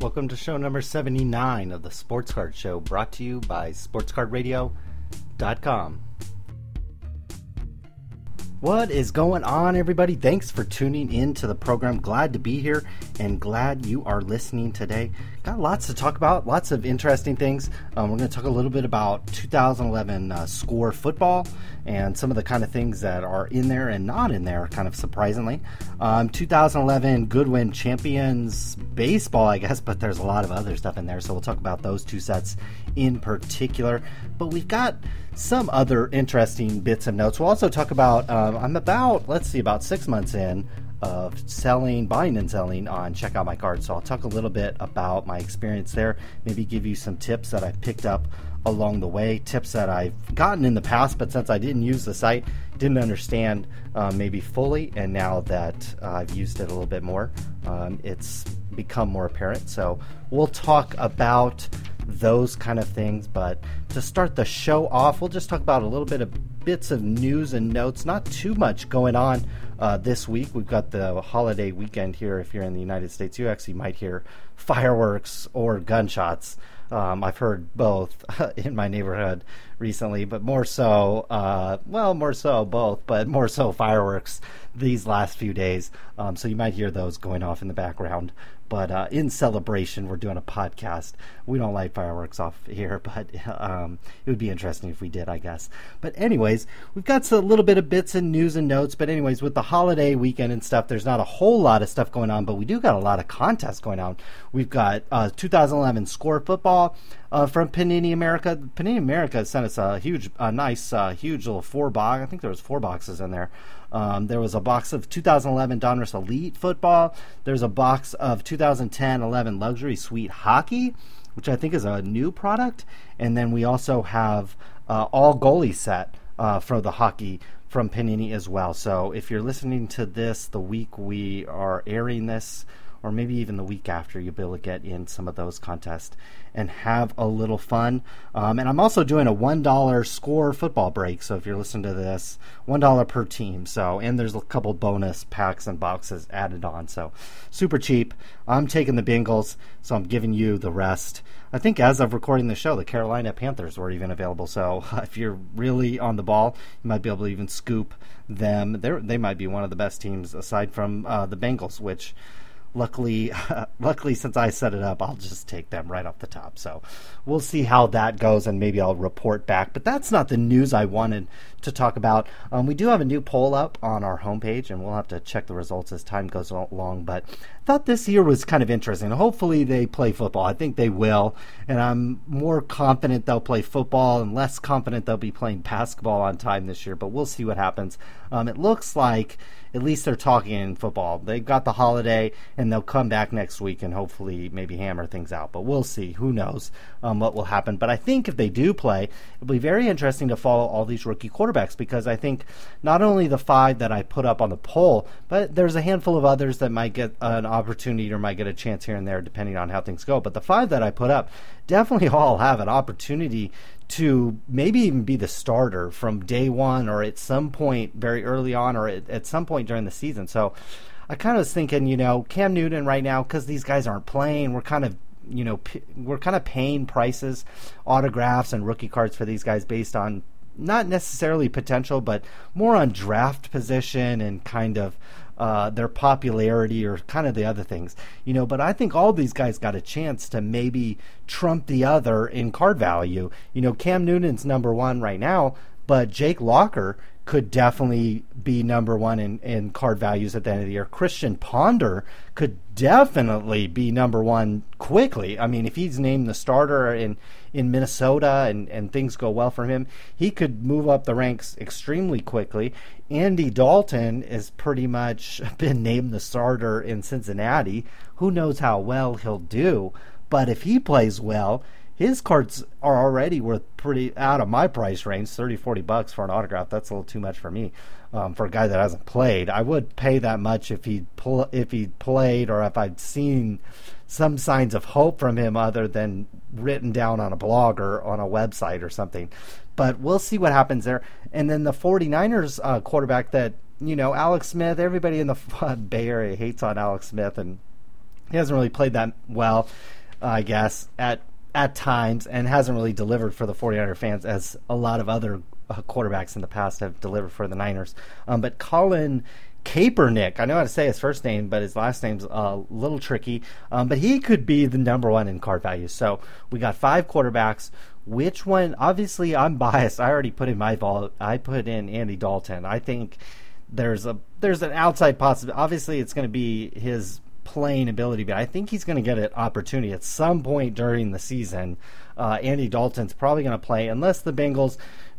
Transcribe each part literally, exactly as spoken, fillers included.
Welcome to show number seventy-nine of the Sports Card Show, brought to you by sports card radio dot com. What is going on, everybody? Thanks for tuning in to the program. Glad to be here and glad you are listening today. Got lots to talk about, lots of interesting things. Um, we're going to talk a little bit about two thousand eleven uh, score football and some of the kind of things that are in there and not in there, kind of surprisingly. Um, two thousand eleven Goodwin Champions baseball, I guess, but there's a lot of other stuff in there, so we'll talk about those two sets in particular. But we've got some other interesting bits and notes. We'll also talk about, um, I'm about, let's see, about six months in of selling, buying and selling on Check Out My Cards. So I'll talk a little bit about my experience there, maybe give you some tips that I've picked up along the way, tips that I've gotten in the past, but since I didn't use the site, didn't understand uh, maybe fully, and now that uh, I've used it a little bit more, um, it's become more apparent. So we'll talk about those kind of things, but to start the show off, we'll just talk about a little bit of bits of news and notes. Not too much going on uh, this week. We've got the holiday weekend here. If you're in the United States, you actually might hear fireworks or gunshots. Um, I've heard both in my neighborhood recently, but more so, uh, well, more so both, but more so fireworks these last few days. Um, so you might hear those going off in the background. But uh, in celebration, we're doing a podcast. We don't light fireworks off here, but um, it would be interesting if we did, I guess. But anyways, we've got a little bit of bits and news and notes. But anyways, with the holiday weekend and stuff, there's not a whole lot of stuff going on, but we do got a lot of contests going on. We've got uh, two thousand eleven Score Football uh, from Panini America. Panini America sent us a huge, a nice, uh, huge little four box. I think there was four boxes in there. Um, there was a box of two thousand eleven Donruss Elite Football. There's a box of two thousand ten eleven Luxury Suite Hockey, which I think is a new product. And then we also have uh, all goalie set uh, for the hockey from Panini as well. So if you're listening to this the week we are airing this, or maybe even the week after, you'll be able to get in some of those contests and have a little fun. Um, and I'm also doing a one dollar score football break. So if you're listening to this, one dollar per team. So, and there's a couple bonus packs and boxes added on. So super cheap. I'm taking the Bengals, so I'm giving you the rest. I think as of recording the show, the Carolina Panthers were even available. So if you're really on the ball, you might be able to even scoop them. They're, they might be one of the best teams aside from uh, the Bengals, which Luckily, uh, luckily, since I set it up, I'll just take them right off the top. So we'll see how that goes, and maybe I'll report back. But that's not the news I wanted to talk about. Um, we do have a new poll up on our homepage, and we'll have to check the results as time goes along. But I thought this year was kind of interesting. Hopefully they play football. I think they will, and I'm more confident they'll play football and less confident they'll be playing basketball on time this year. But we'll see what happens. Um, it looks like at least they're talking in football. They've got the holiday, and they'll come back next week and hopefully maybe hammer things out. But we'll see. Who knows um, what will happen. But I think if they do play, it'll be very interesting to follow all these rookie quarterbacks, because I think not only the five that I put up on the poll, but there's a handful of others that might get an opportunity or might get a chance here and there depending on how things go. But the five that I put up definitely all have an opportunity to maybe even be the starter from day one, or at some point very early on, or at, at some point during the season. So I kind of was thinking, you know, Cam Newton right now, because these guys aren't playing, we're kind of, you know, p- we're kind of paying prices, autographs and rookie cards for these guys based on not necessarily potential, but more on draft position and kind of uh, their popularity or kind of the other things, you know. But I think all these guys got a chance to maybe trump the other in card value. You know, Cam Newton's number one right now, but Jake Locker could definitely be number one in, in card values at the end of the year. Christian Ponder could definitely be number one quickly. I mean, if he's named the starter in, in Minnesota and, and things go well for him, he could move up the ranks extremely quickly. Andy Dalton has pretty much been named the starter in Cincinnati. Who knows how well he'll do, but if he plays well, his cards are already worth pretty out of my price range, thirty, forty bucks for an autograph. That's a little too much for me, um, for a guy that hasn't played. I would pay that much if he pl- if he played, or if I'd seen some signs of hope from him other than written down on a blog or on a website or something. But we'll see what happens there. And then the 49ers uh, quarterback that, you know, Alex Smith, everybody in the Bay Area hates on Alex Smith, and He hasn't really played that well, uh, I guess, at at times, and hasn't really delivered for the 49er fans as a lot of other uh, quarterbacks in the past have delivered for the Niners. Um, but Colin Kaepernick, I know how to say his first name, but his last name's a little tricky. Um, but he could be the number one in card value. So we got five quarterbacks. Which one? Obviously, I'm biased. I already put in my vote. I put in Andy Dalton. I think there's a there's an outside possibility. Obviously, it's going to be his playing ability, but I think he's going to get an opportunity at some point during the season. Uh, Andy Dalton's probably going to play unless the Bengals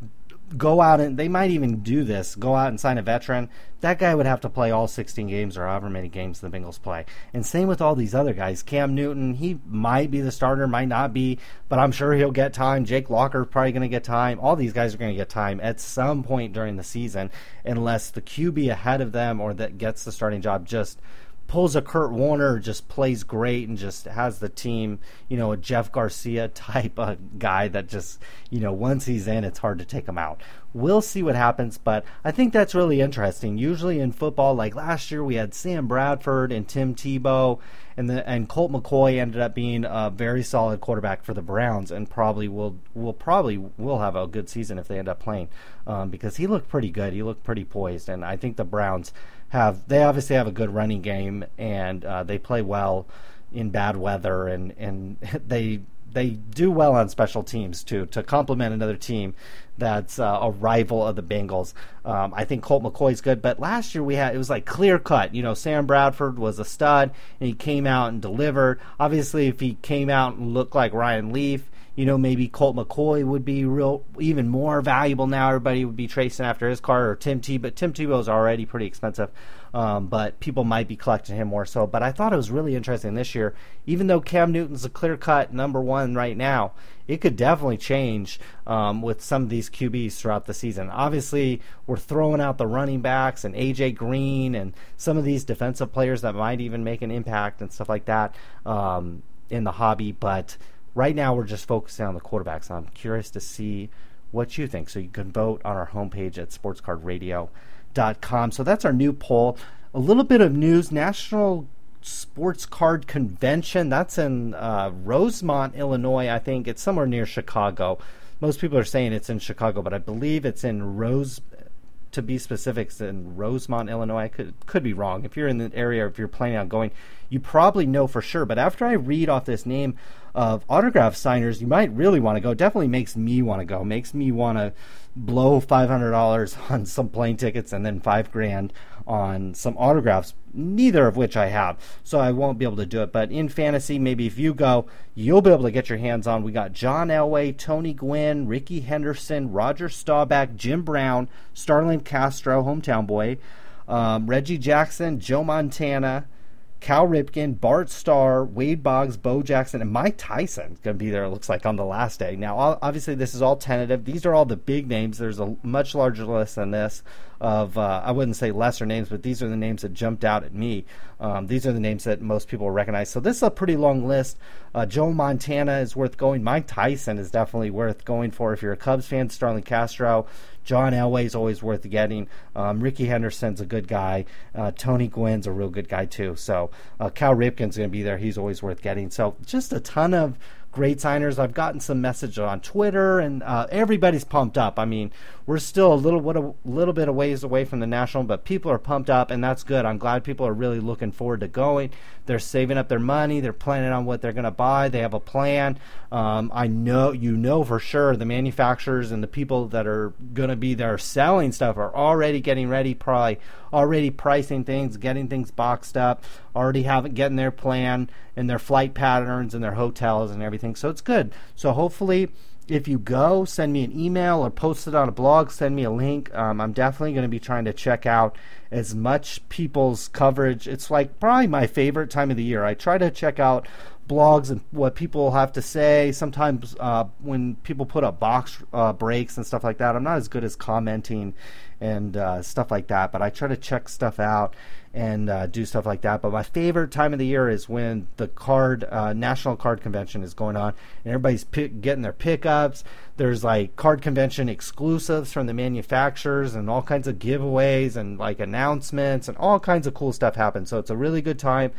go out and they might even do this, go out and sign a veteran. That guy would have to play all sixteen games or however many games the Bengals play. And same with all these other guys. Cam Newton, he might be the starter, might not be, but I'm sure he'll get time. Jake Locker's probably going to get time. All these guys are going to get time at some point during the season unless the Q B ahead of them or that gets the starting job just pulls a Kurt Warner, just plays great and just has the team, you know, a Jeff Garcia type of guy that just, you know, once he's in, it's hard to take him out. We'll see what happens, but I think that's really interesting. Usually in football, like last year, we had Sam Bradford and Tim Tebow, and the and Colt McCoy ended up being a very solid quarterback for the Browns, and probably will will probably will have a good season if they end up playing, um, because he looked pretty good. He looked pretty poised, and I think the Browns have they obviously have a good running game, and uh, they play well in bad weather, and and they. They do well on special teams, too, to complement another team that's uh, a rival of the Bengals. Um, I think Colt McCoy's good, but last year we had it was like clear cut. You know, Sam Bradford was a stud, and he came out and delivered. Obviously, if he came out and looked like Ryan Leaf, you know, maybe Colt McCoy would be real even more valuable now. Everybody would be tracing after his card, or Tim Tebow. But Tim Tebow is already pretty expensive, um, but people might be collecting him more so. But I thought it was really interesting this year. Even though Cam Newton's a clear-cut number one right now, it could definitely change um, with some of these Q Bs throughout the season. Obviously, we're throwing out the running backs and A J Green and some of these defensive players that might even make an impact and stuff like that um, in the hobby, but right now, we're just focusing on the quarterbacks. I'm curious to see what you think. So you can vote on our homepage at sports card radio dot com. So that's our new poll. A little bit of news. National Sports Card Convention. That's in uh, Rosemont, Illinois. I think it's somewhere near Chicago. Most people are saying it's in Chicago, but I believe it's in Rose. To be specific, it's in Rosemont, Illinois. I could could be wrong. If you're in the area, if you're planning on going, you probably know for sure. But after I read off this name of autograph signers, you might really want to go. Definitely makes me want to go. Makes me want to blow five hundred dollars on some plane tickets and then five grand on some autographs, neither of which I have. So I won't be able to do it. But in fantasy, maybe if you go, you'll be able to get your hands on. We got John Elway, Tony Gwynn, Ricky Henderson, Roger Staubach, Jim Brown, Starlin Castro, hometown boy, um, Reggie Jackson, Joe Montana, Cal Ripken, Bart Starr, Wade Boggs, Bo Jackson, and Mike Tyson is going to be there, it looks like, on the last day. Now, obviously, this is all tentative. These are all the big names. There's a much larger list than this of, uh, I wouldn't say lesser names, but these are the names that jumped out at me. Um, these are the names that most people recognize. So this is a pretty long list. Uh, Joe Montana is worth going. Mike Tyson is definitely worth going for if you're a Cubs fan. Starlin Castro. John Elway is always worth getting. Um, Ricky Henderson's a good guy. Uh, Tony Gwynn's a real good guy, too. So uh, Cal Ripken's going to be there. He's always worth getting. So just a ton of great signers. I've gotten some messages on Twitter, and uh, everybody's pumped up. I mean, we're still a little, what a little bit of ways away from the National, but people are pumped up, and that's good. I'm glad people are really looking forward to going. They're saving up their money. They're planning on what they're going to buy. They have a plan. Um, I know, you know for sure, the manufacturers and the people that are going to be there selling stuff are already getting ready, probably already pricing things, getting things boxed up, already having getting their plan and their flight patterns and their hotels and everything. So it's good. So hopefully, if you go, send me an email or post it on a blog, send me a link. Um, I'm definitely going to be trying to check out as much people's coverage. It's like probably my favorite time of the year. I try to check out blogs and what people have to say. Sometimes uh, when people put up box uh, breaks and stuff like that, I'm not as good as commenting and uh, stuff like that, but I try to check stuff out and uh, do stuff like that. But my favorite time of the year is when the card uh, National Card Convention is going on and everybody's pick, getting their pickups. There's like card convention exclusives from the manufacturers and all kinds of giveaways and like announcements and all kinds of cool stuff happens. So it's a really good time.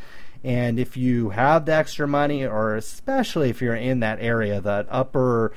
And if you have the extra money, or especially if you're in that area, that upper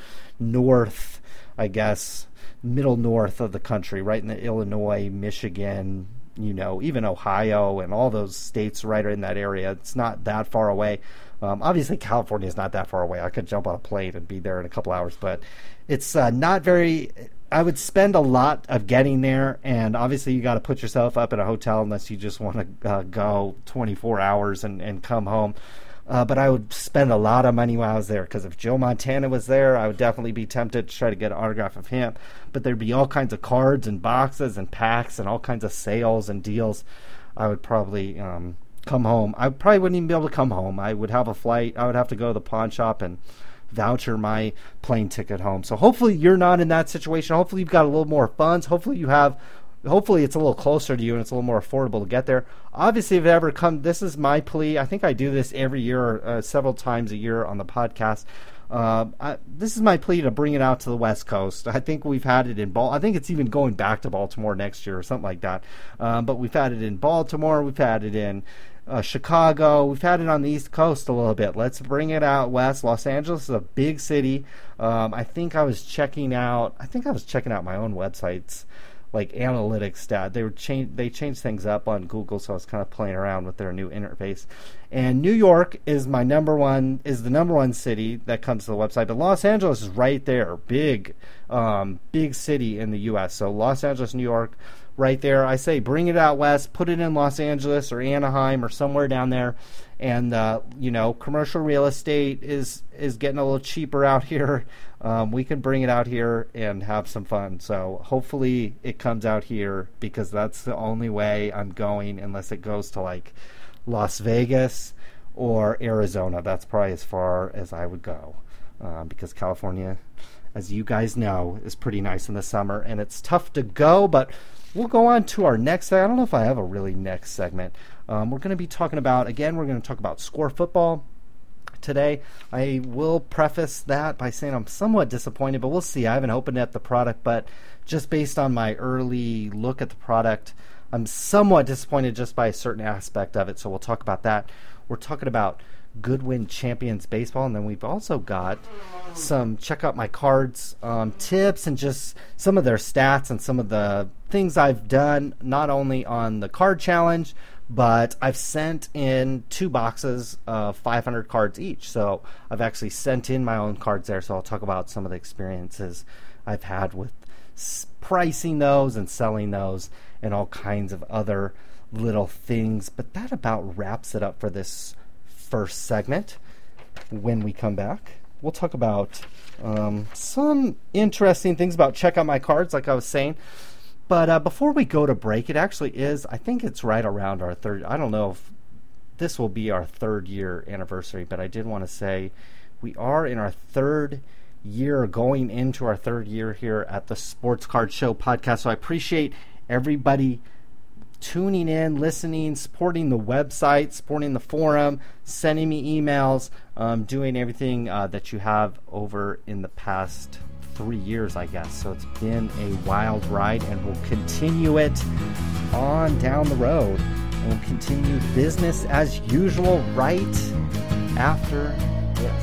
north, I guess, middle north of the country, right in the Illinois, Michigan, you know, even Ohio and all those states right in that area, it's not that far away. Um, obviously, California is not that far away. I could jump on a plane and be there in a couple hours, but it's uh, not very... I would spend a lot of getting there, and obviously you got to put yourself up in a hotel unless you just want to uh, go twenty-four hours and, and come home. Uh, but I would spend a lot of money while I was there, because if Joe Montana was there, I would definitely be tempted to try to get an autograph of him. But there'd be all kinds of cards and boxes and packs and all kinds of sales and deals. I would probably um, come home. I probably wouldn't even be able to come home. I would have a flight. I would have to go to the pawn shop and voucher my plane ticket home. So hopefully you're not in that situation. Hopefully you've got a little more funds. Hopefully you have, hopefully it's a little closer to you and it's a little more affordable to get there. Obviously, if it ever comes, this is my plea. I think I do this every year, uh, several times a year on the podcast. Uh, I, this is my plea to bring it out to the West Coast. I think we've had it in Bal. I think it's even going back to Baltimore next year or something like that. Um, but we've had it in Baltimore. We've had it in Uh, Chicago. We've had it on the East Coast a little bit. Let's bring it out west. Los Angeles is a big city. Um, I think I was checking out. I think I was checking out my own websites, like analytics stat. They were change. They changed things up on Google, so I was kind of playing around with their new interface. And New York is my number one. Is the number one city that comes to the website. But Los Angeles is right there. Big, um, big city in the U S So Los Angeles, New York. Right there, I say bring it out west, put it in Los Angeles or Anaheim or somewhere down there, and uh, you know, commercial real estate is is getting a little cheaper out here. Um, we can bring it out here and have some fun. So hopefully it comes out here, because that's the only way I'm going, unless it goes to like Las Vegas or Arizona. That's probably as far as I would go, um, because California, as you guys know, is pretty nice in the summer, and it's tough to go, but we'll go on to our next. I don't know if I have a really next segment. Um, we're going to be talking about, again, we're going to talk about Score Football today. I will preface that by saying I'm somewhat disappointed, but we'll see. I haven't opened up the product, but just based on my early look at the product, I'm somewhat disappointed just by a certain aspect of it. So we'll talk about that. We're talking about Goodwin Champions Baseball, and then we've also got some check out my cards um, tips and just some of their stats and some of the things I've done, not only on the card challenge, but I've sent in two boxes of five hundred cards each. So I've actually sent in my own cards there, so I'll talk about some of the experiences I've had with pricing those and selling those and all kinds of other little things. But that about wraps it up for this first segment. When we come back, we'll talk about um, some interesting things about check out my cards, like I was saying. But uh, before we go to break, it actually is, I think it's right around our third, I don't know if this will be our third year anniversary, but I did want to say we are in our third year, going into our third year here at the Sports Card Show podcast. So I appreciate everybody tuning in, listening, supporting the website, supporting the forum, sending me emails, um, doing everything uh, that you have over in the past three years, I guess. So it's been a wild ride, and we'll continue it on down the road. And we'll continue business as usual right after this.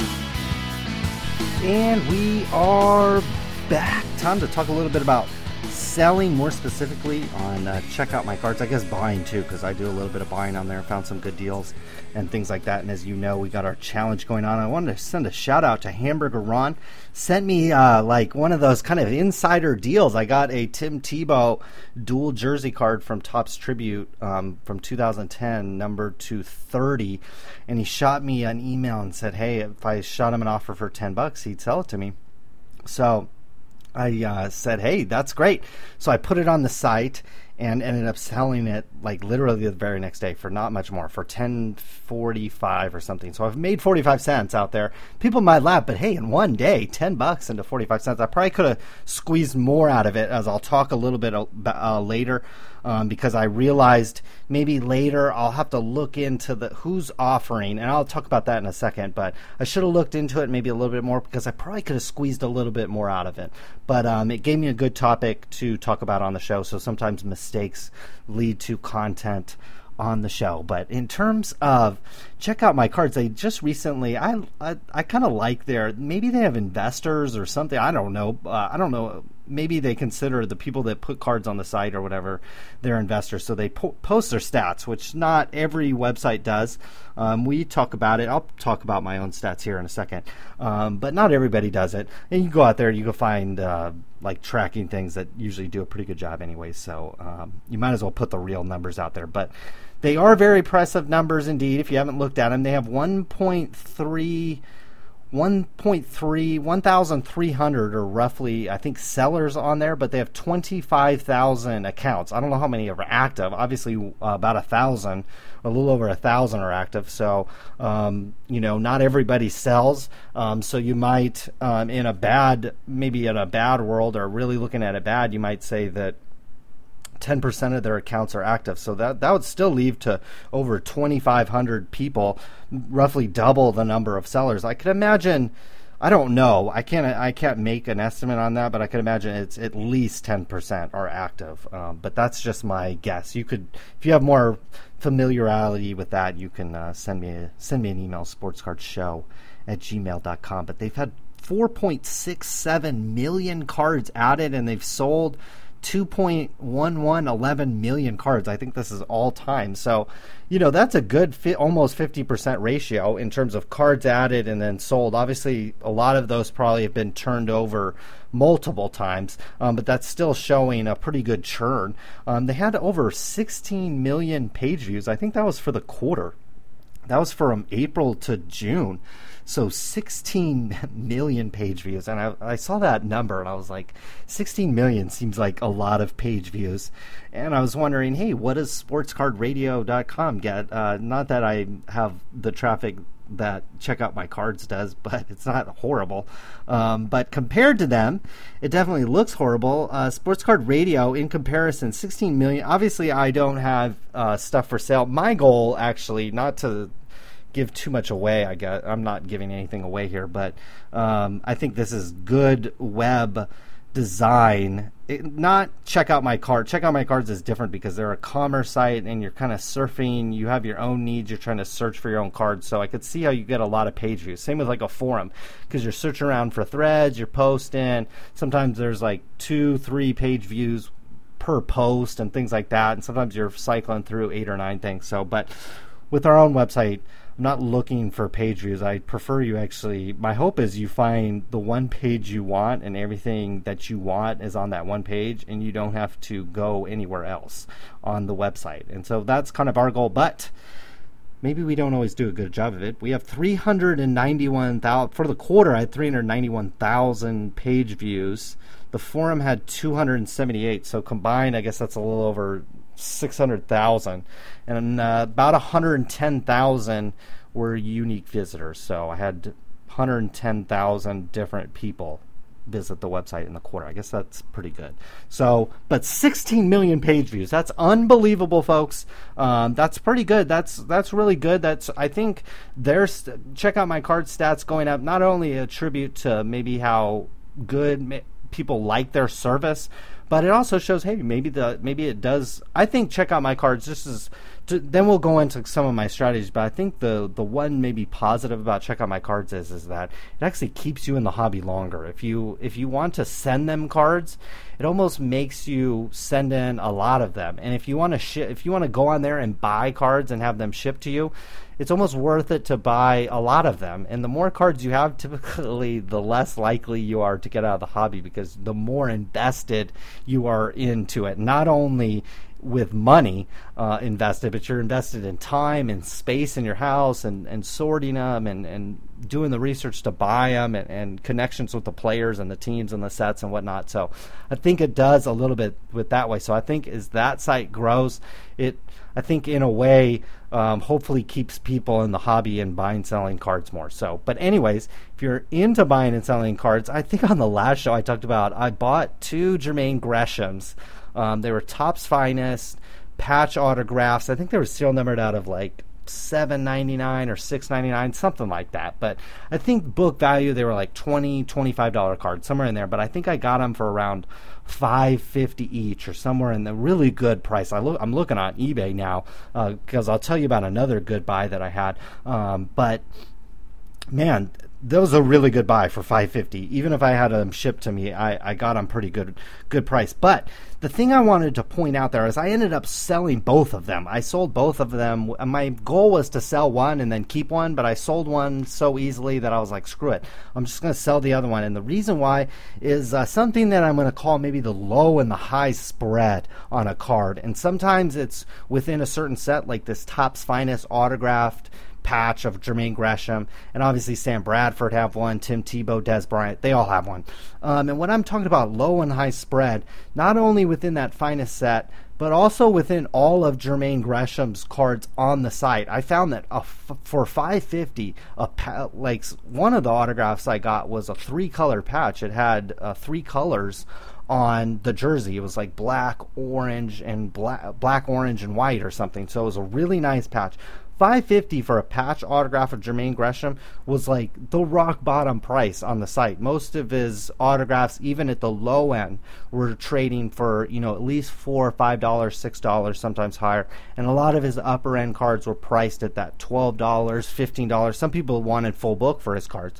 And we are back. Time to talk a little bit about selling more specifically on uh, Check Out My Cards. I guess buying too, because I do a little bit of buying on there. Found some good deals and things like that. And as you know, we got our challenge going on. I wanted to send a shout out to Hamburger Ron. Sent me uh, like one of those kind of insider deals. I got a Tim Tebow dual jersey card from Topps Tribute um, from two thousand ten, number two thirty. And he shot me an email and said, hey, if I shot him an offer for ten bucks, he'd sell it to me. So I uh, said, hey, that's great. So I put it on the site and ended up selling it like literally the very next day for not much more, for ten forty-five or something. So I've made forty-five cents out there. People might laugh, but hey, in one day, ten bucks into forty-five cents. I probably could have squeezed more out of it, as I'll talk a little bit uh, later. Um, because I realized maybe later I'll have to look into the who's offering, and I'll talk about that in a second, but I should have looked into it maybe a little bit more, because I probably could have squeezed a little bit more out of it. But um, it gave me a good topic to talk about on the show, so sometimes mistakes lead to content on the show. But in terms of Check Out My Cards, they just recently, I I, I kind of like their, maybe they have investors or something, I don't know, uh, I don't know, maybe they consider the people that put cards on the site or whatever their investors, so they po- post their stats, which not every website does. Um, we talk about it, I'll talk about my own stats here in a second, um, but not everybody does it, and you go out there, you can find uh, like tracking things that usually do a pretty good job anyway, so um, you might as well put the real numbers out there. But they are very impressive numbers indeed. If you haven't looked at them, they have one point three one point three, one thousand three hundred or roughly, I think, sellers on there, but they have twenty-five thousand accounts. I don't know how many are active. Obviously, uh, about a thousand, a little over a thousand are active. So, um, you know, not everybody sells. Um, so you might, um, in a bad, maybe in a bad world, or really looking at it bad, you might say that ten percent of their accounts are active. So that that would still leave to over twenty-five hundred people, roughly double the number of sellers. I could imagine, I don't know, I can't I can't make an estimate on that, but I could imagine it's at least ten percent are active. Um, but that's just my guess. You could, if you have more familiarity with that, you can uh, send me a, send me an email, sportscardshow at gmail dot com. But they've had four point six seven million cards added, and they've sold two point one one one million cards. I think this is all time. So, you know, that's a good fi- almost fifty percent ratio in terms of cards added and then sold. Obviously, a lot of those probably have been turned over multiple times, um, but that's still showing a pretty good churn. Um, they had over sixteen million page views. I think that was for the quarter. That was from April to June. So sixteen million page views. And I, I saw that number and I was like, sixteen million seems like a lot of page views. And I was wondering, hey, what does sports card radio dot com get? Uh, not that I have the traffic that Check Out My Cards does, but it's not horrible. Um, but compared to them, it definitely looks horrible. Uh, Sports Card Radio, in comparison, sixteen million. Obviously, I don't have uh, stuff for sale. My goal, actually, not to give too much away, I guess. I'm not giving anything away here, but um, I think this is good web design. It, not Check Out My Card. Check Out My Cards is different because they're a commerce site and you're kind of surfing. You have your own needs. You're trying to search for your own cards. So I could see how you get a lot of page views. Same with like a forum, because you're searching around for threads, you're posting. Sometimes there's like two, three page views per post and things like that. And sometimes you're cycling through eight or nine things. So, but with our own website, I'm not looking for page views. I prefer you actually, my hope is you find the one page you want and everything that you want is on that one page and you don't have to go anywhere else on the website. And so that's kind of our goal, but maybe we don't always do a good job of it. We have three hundred ninety-one thousand, for the quarter I had three hundred ninety-one thousand page views. The forum had two hundred seventy-eight, so combined I guess that's a little over six hundred thousand, and uh, about one hundred ten thousand were unique visitors. So I had one hundred ten thousand different people visit the website in the quarter. I guess that's pretty good. So, but sixteen million page views. That's unbelievable, folks. Um, that's pretty good. That's that's really good. That's, I think there's, Check Out My Card stats going up, not only a tribute to maybe how good ma- people like their service, but it also shows, hey, maybe the maybe it does. I think check out my cards. This is to, then we'll go into some of my strategies. But I think the the one maybe positive about check out my cards is is that it actually keeps you in the hobby longer. If you if you want to send them cards, it almost makes you send in a lot of them. And if you want to sh- if you want to go on there and buy cards and have them shipped to you, it's almost worth it to buy a lot of them. And the more cards you have, typically the less likely you are to get out of the hobby, because the more invested you are into it. Not only with money uh, invested, but you're invested in time and space in your house, and, and sorting them and, and doing the research to buy them, and, and connections with the players and the teams and the sets and whatnot. So I think it does a little bit with that way. So I think as that site grows, it I think in a way um, hopefully keeps people in the hobby and buying selling cards more. So, but anyways, if you're into buying and selling cards, I think on the last show I talked about I bought two Jermaine Greshams. Um, they were Topps Finest patch autographs. I think they were serial numbered out of like seven ninety-nine or six ninety-nine, something like that. But I think book value, they were like twenty, twenty-five dollars cards, somewhere in there. But I think I got them for around five fifty each, or somewhere in the really good price. I look, I'm looking on eBay now because uh, I'll tell you about another good buy that I had. Um, but man, that was a really good buy for five fifty. Even if I had them shipped to me, I, I got them pretty good good price. But the thing I wanted to point out there is I ended up selling both of them. I sold both of them. My goal was to sell one and then keep one, but I sold one so easily that I was like, screw it. I'm just going to sell the other one. And the reason why is uh, something that I'm going to call maybe the low and the high spread on a card. And sometimes it's within a certain set, like this Topps Finest autographed patch of Jermaine Gresham, and obviously Sam Bradford have one, Tim Tebow, Des Bryant, they all have one. Um, and when I'm talking about low and high spread, not only within that Finest set, but also within all of Jermaine Gresham's cards on the site, I found that a f- for five fifty, a pa- like one of the autographs I got was a three-color patch. It had uh, three colors on the jersey. It was like black, orange, and black, black, orange, and white or something. So it was a really nice patch. five fifty for a patch autograph of Jermaine Gresham was like the rock bottom price on the site. Most of his autographs, even at the low end, were trading for, you know, at least four, five dollars, six dollars, sometimes higher. And a lot of his upper end cards were priced at that twelve dollars, fifteen dollars. Some people wanted full book for his cards.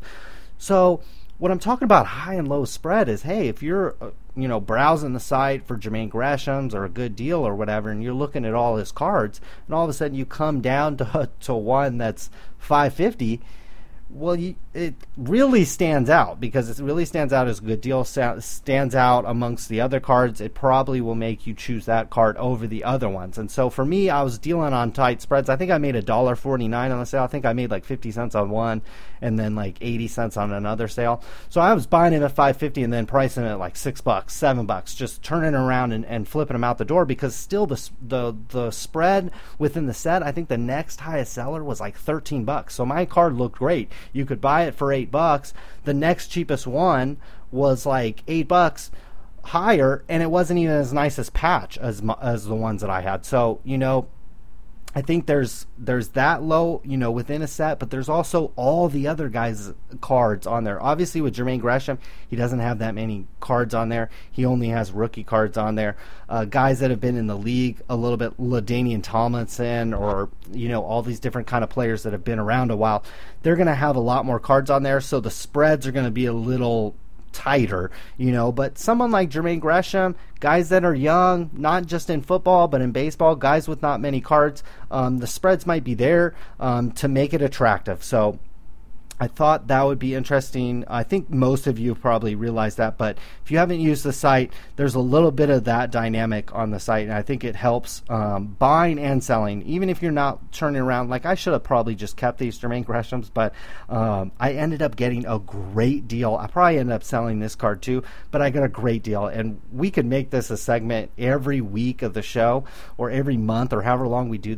So what I'm talking about high and low spread is, hey, if you're uh, you know, browsing the site for Jermaine Gresham's or a good deal or whatever, and you're looking at all his cards, and all of a sudden you come down to to one that's five fifty, well, you, it really stands out, because it really stands out as a good deal, stands out amongst the other cards. It probably will make you choose that card over the other ones. And so for me, I was dealing on tight spreads. I think I made one dollar forty-nine on the sale. I think I made like fifty cents on one and then like eighty cents on another sale. So I was buying it at five fifty and then pricing it at like six bucks, seven bucks, just turning around and, and flipping them out the door, because still the, the, the spread within the set, I think the next highest seller was like thirteen bucks. So my card looked great. You could buy it for eight bucks. The next cheapest one was like eight bucks higher, and it wasn't even as nice as patch as as the ones that I had. So, you know, I think there's there's that low, you know, within a set, but there's also all the other guys' cards on there. Obviously, with Jermaine Gresham, he doesn't have that many cards on there. He only has rookie cards on there. Uh, guys that have been in the league a little bit, LaDainian Tomlinson, or, you know, all these different kind of players that have been around a while, they're going to have a lot more cards on there, so the spreads are going to be a little tighter, you know. But someone like Jermaine Gresham, guys that are young, not just in football but in baseball, guys with not many cards, um, the spreads might be there um, to make it attractive. So I thought that would be interesting. I think most of you probably realize that, but if you haven't used the site, there's a little bit of that dynamic on the site, and I think it helps um, buying and selling, even if you're not turning around. Like, I should have probably just kept these Jermaine Greshams, but um, I ended up getting a great deal. I probably ended up selling this card too, but I got a great deal, and we could make this a segment every week of the show, or every month, or however long we do this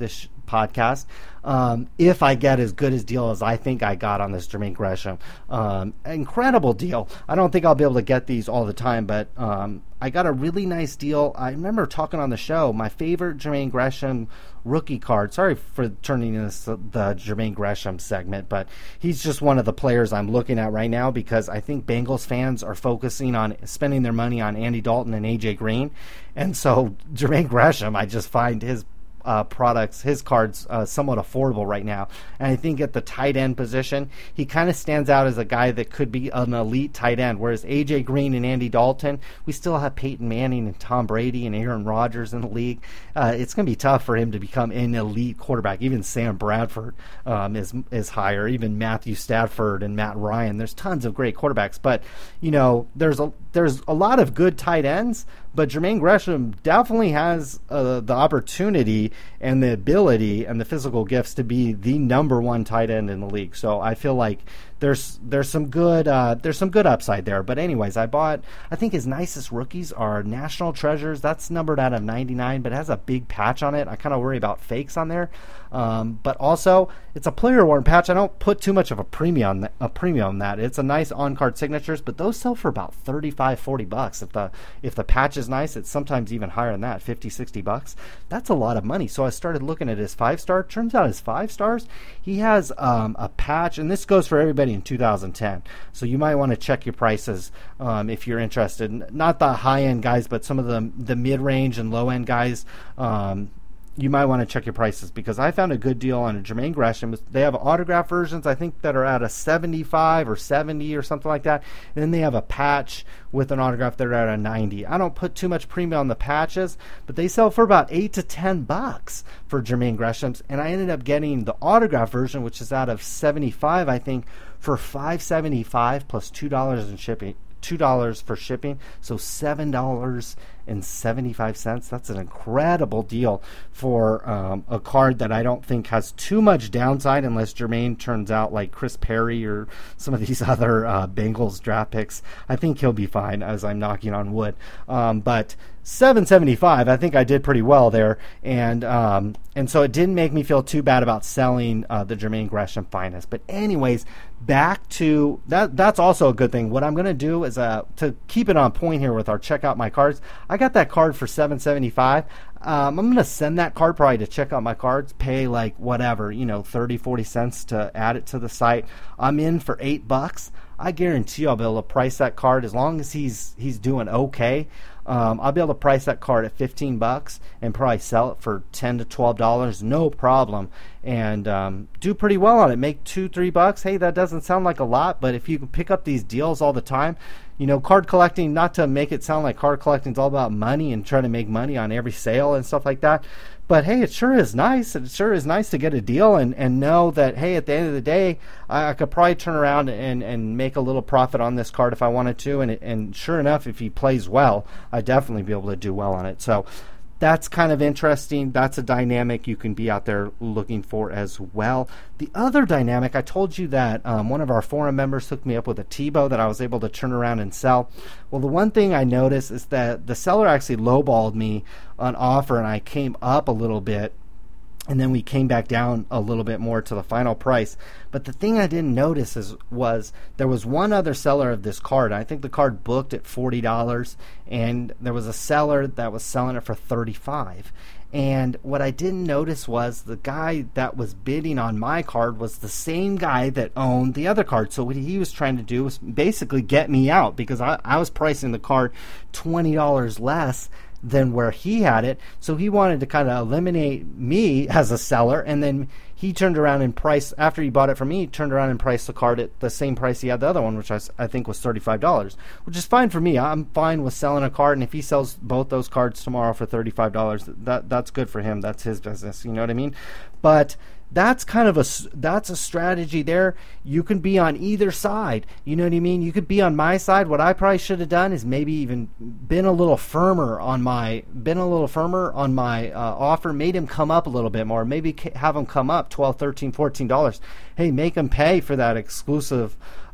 podcast. Um, if I get as good a deal as I think I got on this Jermaine Gresham. Um, incredible deal. I don't think I'll be able to get these all the time, but um, I got a really nice deal. I remember talking on the show, my favorite Jermaine Gresham rookie card. Sorry for turning this the Jermaine Gresham segment, but he's just one of the players I'm looking at right now because I think Bengals fans are focusing on spending their money on Andy Dalton and A J Green. And so Jermaine Gresham, I just find his Uh, products, his cards, uh, somewhat affordable right now. And I think at the tight end position, he kind of stands out as a guy that could be an elite tight end, whereas A J Green and Andy Dalton, we still have Peyton Manning and Tom Brady and Aaron Rodgers in the league. Uh, it's going to be tough for him to become an elite quarterback. Even Sam Bradford um, is is higher, even Matthew Stafford and Matt Ryan. There's tons of great quarterbacks, but you know, there's a there's a lot of good tight ends, but Jermaine Gresham definitely has uh, the opportunity and the ability and the physical gifts to be the number one tight end in the league. So I feel like there's there's some good uh, there's some good upside there. But anyways, I bought, I think his nicest rookies are National Treasures. That's numbered out of ninety-nine, but it has a big patch on it. I kind of worry about fakes on there. Um, but also, it's a player worn patch. I don't put too much of a premium on that, a premium on that. It's a nice on card signatures, but those sell for about thirty-five, forty bucks. If the if the patch is nice, it's sometimes even higher than that, fifty, sixty bucks. That's a lot of money. So I started looking at his five star. Turns out his five stars, he has um, a patch, and this goes for everybody in two thousand ten. So you might want to check your prices um, if you're interested. Not the high end guys, but some of the the mid range and low end guys. Um, you might want to check your prices because I found a good deal on a Jermaine Gresham. They have autograph versions, I think, that are at a seventy-five or seventy or something like that. And then they have a patch with an autograph that are at a ninety. I don't put too much premium on the patches, but they sell for about eight to ten bucks for Jermaine Greshams. And I ended up getting the autograph version, which is out of seventy-five, I think, for five seventy-five plus two dollars in shipping. two dollars for shipping, so seven dollars and seventy-five cents. That's an incredible deal for um, a card that I don't think has too much downside unless Jermaine turns out like Chris Perry or some of these other uh, Bengals draft picks. I think he'll be fine as I'm knocking on wood. Um, but seven seventy-five, I think I did pretty well there, and um, and so it didn't make me feel too bad about selling uh, the Jermaine Gresham finest. But anyways, back to that. That's also a good thing. What I'm going to do is uh, to keep it on point here with our check out my cards. I got that card for seven seventy-five. Um, I'm going to send that card probably to check out my cards, pay like whatever, you know, thirty, forty cents to add it to the site. I'm in for eight bucks. I guarantee you I'll be able to price that card as long as he's he's doing okay. Um, I'll be able to price that card at fifteen bucks and probably sell it for ten to twelve dollars, no problem, and um, do pretty well on it. Make two, three bucks. Hey, that doesn't sound like a lot, but if you can pick up these deals all the time, you know, card collecting, not to make it sound like card collecting is all about money and trying to make money on every sale and stuff like that. But hey, it sure is nice. It sure is nice to get a deal and, and know that, hey, at the end of the day, I, I could probably turn around and, and make a little profit on this card if I wanted to. And, and sure enough, if he plays well, I'd definitely be able to do well on it. So that's kind of interesting. That's a dynamic you can be out there looking for as well. The other dynamic, I told you that um, one of our forum members hooked me up with a Tebow that I was able to turn around and sell. Well, the one thing I noticed is that the seller actually lowballed me on offer, and I came up a little bit, and then we came back down a little bit more to the final price. But the thing I didn't notice is was there was one other seller of this card. I think the card booked at forty dollars, and there was a seller that was selling it for thirty-five dollars. And what I didn't notice was the guy that was bidding on my card was the same guy that owned the other card. So what he was trying to do was basically get me out because I, I was pricing the card twenty dollars less than where he had it. So he wanted to kind of eliminate me as a seller, and then he turned around and priced, after he bought it from me, he turned around and priced the card at the same price he had the other one, which I, I think was thirty-five dollars, which is fine for me. I'm fine with selling a card, and if he sells both those cards tomorrow for thirty-five dollars, that that's good for him. That's his business, you know what I mean? But that's kind of a that's a strategy there. You can be on either side, you know what I mean? You could be on my side. What I probably should have done is maybe even been a little firmer on my been a little firmer on my uh, offer, made him come up a little bit more, maybe have him come up twelve, thirteen, fourteen dollars. Hey, make him pay for that exclusive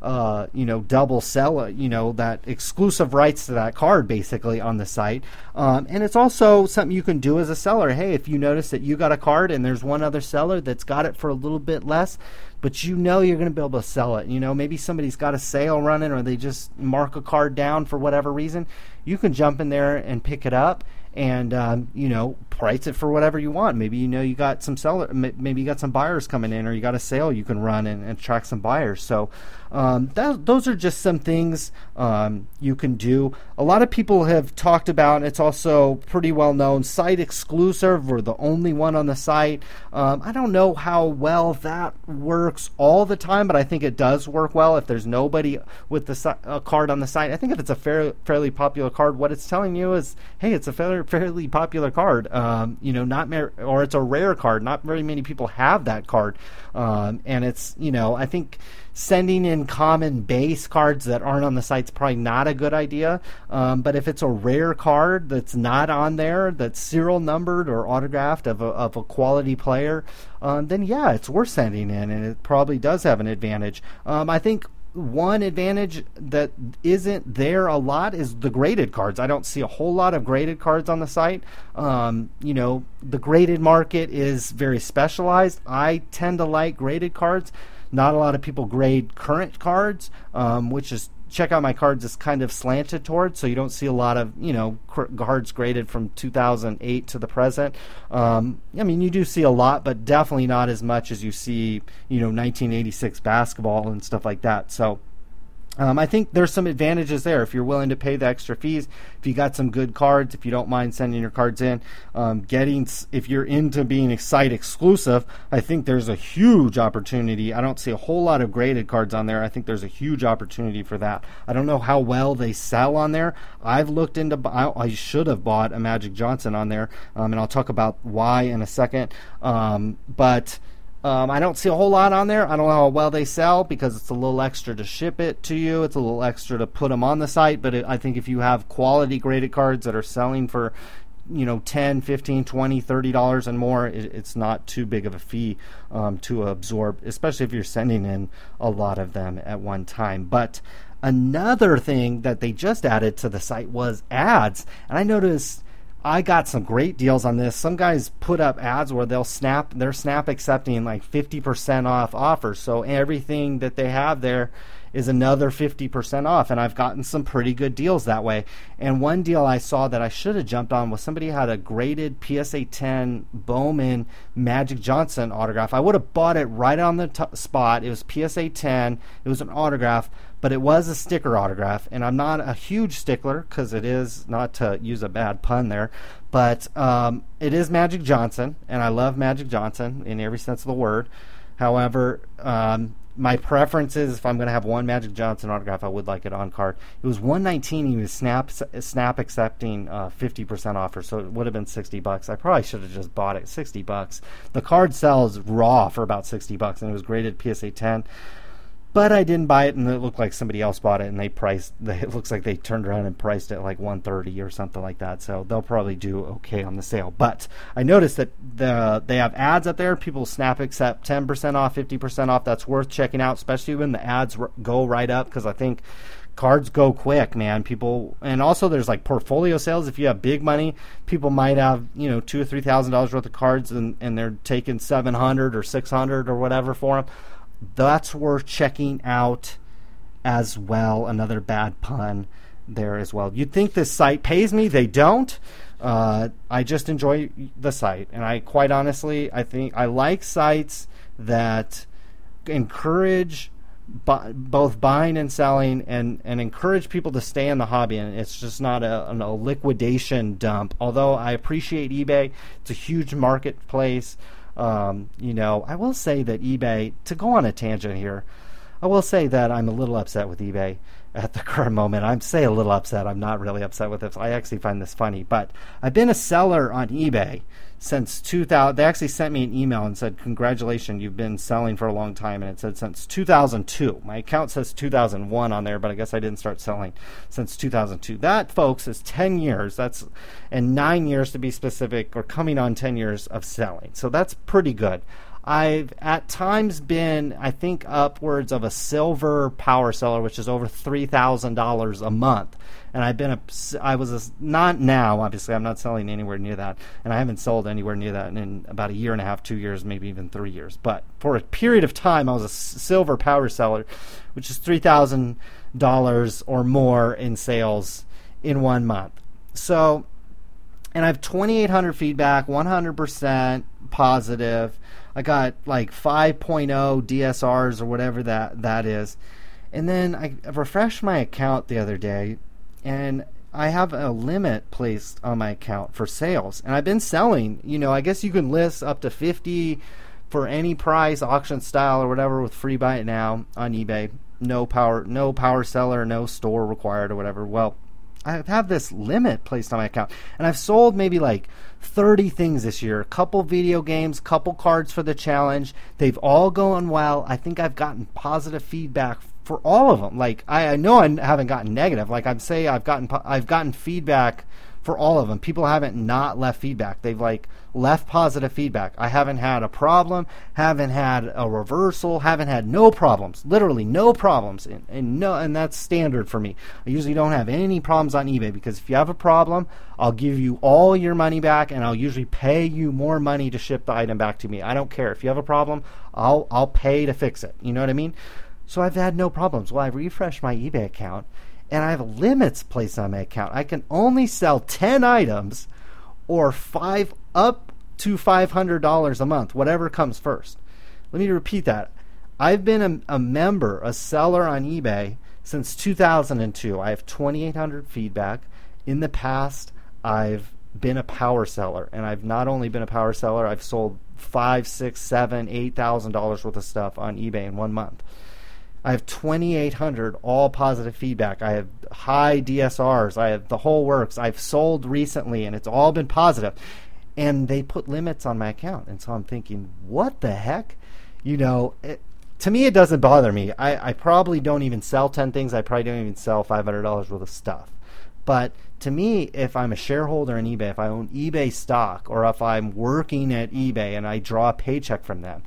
uh, you know, double sell, you know, that exclusive rights to that card basically on the site. Um, and it's also something you can do as a seller. Hey, if you notice that you got a card and there's one other seller that's got it for a little bit less, but you know you're going to be able to sell it. You know, maybe somebody's got a sale running or they just mark a card down for whatever reason. You can jump in there and pick it up and, um, you know, price it for whatever you want. Maybe, you know, you got some seller, maybe you got some buyers coming in, or you got a sale you can run and, and attract some buyers. So um, that, those are just some things um, you can do. A lot of people have talked about, and it's also pretty well known, site exclusive. We're the only one on the site. Um, I don't know how well that works all the time, but I think it does work well if there's nobody with the uh, card on the site. I think if it's a fair, fairly popular card, what it's telling you is, hey, it's a fairly, fairly popular card. Um, you know, not mer- or it's a rare card. Not very many people have that card, um, and it's, you know, I think sending in common base cards that aren't on the site's probably not a good idea. Um, but if it's a rare card that's not on there, that's serial numbered or autographed of a, of a quality player, um, then yeah, it's worth sending in, and it probably does have an advantage. Um, I think one advantage that isn't there a lot is the graded cards. I don't see a whole lot of graded cards on the site. Um, you know, the graded market is very specialized. I tend to like graded cards. Not a lot of people grade current cards, um, which is, check out my cards, is kind of slanted towards, so you don't see a lot of, you know, cards graded from two thousand eight to the present. Um, I mean, you do see a lot, but definitely not as much as you see, you know, nineteen eighty-six basketball and stuff like that. So Um, I think there's some advantages there if you're willing to pay the extra fees. If you got some good cards, if you don't mind sending your cards in, um, getting if you're into being site exclusive, I think there's a huge opportunity. I don't see a whole lot of graded cards on there. I think there's a huge opportunity for that. I don't know how well they sell on there. I've looked into. I, I should have bought a Magic Johnson on there, um, and I'll talk about why in a second. Um, but. Um, I don't see a whole lot on there. I don't know how well they sell because it's a little extra to ship it to you. It's a little extra to put them on the site. But it, I think if you have quality graded cards that are selling for, you know, ten, fifteen, twenty, thirty dollars and more, it, it's not too big of a fee um, to absorb, especially if you're sending in a lot of them at one time. But another thing that they just added to the site was ads. And I noticed I got some great deals on this. Some guys put up ads where they'll snap, they're snap accepting like fifty percent off offers. So everything that they have there is another fifty percent off. And I've gotten some pretty good deals that way. And one deal I saw that I should have jumped on was somebody had a graded P S A ten Bowman Magic Johnson autograph. I would have bought it right on the t- spot. It was P S A ten. It was an autograph, but it was a sticker autograph. And I'm not a huge stickler because it is, not to use a bad pun there, but um, it is Magic Johnson, and I love Magic Johnson in every sense of the word. However, um, my preference is if I'm going to have one Magic Johnson autograph, I would like it on card. It was one nineteen. He was snap snap accepting uh, fifty percent offer, so it would have been sixty bucks. I probably should have just bought it sixty bucks. The card sells raw for about sixty bucks, and it was graded P S A ten. But I didn't buy it, and it looked like somebody else bought it, and they priced. It looks like they turned around and priced it like one thirty or something like that. So they'll probably do okay on the sale. But I noticed that the they have ads up there. People snap accept ten percent off, fifty percent off. That's worth checking out, especially when the ads r- go right up, because I think cards go quick, man. People, and also there's like portfolio sales. If you have big money, people might have, you know, two or three thousand dollars worth of cards, and and they're taking seven hundred or six hundred or whatever for them. That's worth checking out as well. Another bad pun there as well. You'd think this site pays me. They don't. Uh, I just enjoy the site. And I quite honestly, I think I like sites that encourage bu- both buying and selling and, and encourage people to stay in the hobby. And it's just not a, a liquidation dump. Although I appreciate eBay. It's a huge marketplace. Um, you know, I will say that eBay, to go on a tangent here, I will say that I'm a little upset with eBay at the current moment. I'm say a little upset. I'm not really upset with it. I actually find this funny, but I've been a seller on eBay since two thousand. They actually sent me an email and said, congratulations, you've been selling for a long time. And it said since two thousand two. My account says two thousand one on there, but I guess I didn't start selling since two thousand two. That, folks, is ten years. That's, and nine years to be specific, or coming on ten years of selling. So that's pretty good. I've at times been, I think, upwards of a silver power seller, which is over three thousand dollars a month. And I've been a, I was a, not now, obviously, I'm not selling anywhere near that. And I haven't sold anywhere near that in about a year and a half, two years, maybe even three years. But for a period of time, I was a silver power seller, which is three thousand dollars or more in sales in one month. So, and I have twenty-eight hundred feedback, one hundred percent positive. I got like five point oh D S Rs or whatever that, that is. And then I refreshed my account the other day, and I have a limit placed on my account for sales. And I've been selling, you know, I guess you can list up to fifty for any price, auction style or whatever, with free buy it now on eBay. No power, no power seller, no store required or whatever. Well, I have this limit placed on my account, and I've sold maybe like thirty things this year. A couple video games, couple cards for the challenge. They've all gone well. I think I've gotten positive feedback for all of them. Like I, I know I haven't gotten negative. Like I'd say I've gotten I've gotten feedback for all of them. People haven't not left feedback. They've like left positive feedback. I haven't had a problem, haven't had a reversal, haven't had no problems, literally no problems. And, and no, and that's standard for me. I usually don't have any problems on eBay, because if you have a problem, I'll give you all your money back, and I'll usually pay you more money to ship the item back to me. I don't care. If you have a problem, I'll I'll pay to fix it. You know what I mean? So I've had no problems. Well, I refreshed my eBay account, and I have limits placed on my account. I can only sell ten items or five up to five hundred dollars a month, whatever comes first. Let me repeat that. I've been a, a member, a seller on eBay since two thousand two. I have twenty-eight hundred feedback. In the past, I've been a power seller, and I've not only been a power seller, I've sold five, six, seven, eight thousand dollars worth of stuff on eBay in one month. I have twenty-eight hundred all positive feedback. I have high D S Rs. I have the whole works. I've sold recently, and it's all been positive. And they put limits on my account. And so I'm thinking, what the heck? You know, it, to me, it doesn't bother me. I, I probably don't even sell ten things. I probably don't even sell five hundred dollars worth of stuff. But to me, if I'm a shareholder in eBay, if I own eBay stock, or if I'm working at eBay and I draw a paycheck from them,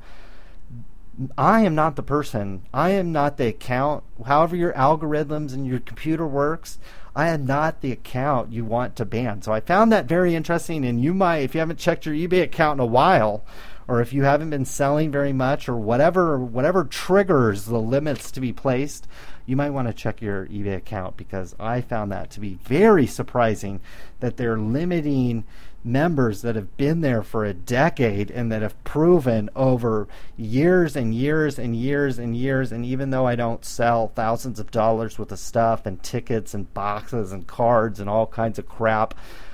I am not the person. I am not the account. However your algorithms and your computer works, I am not the account you want to ban. So I found that very interesting, and you might, if you haven't checked your eBay account in a while, or if you haven't been selling very much, or whatever whatever triggers the limits to be placed, you might want to check your eBay account, because I found that to be very surprising that they're limiting members that have been there for a decade and that have proven over years and years and years and years. And even though I don't sell thousands of dollars worth of stuff and tickets and boxes and cards and all kinds of crap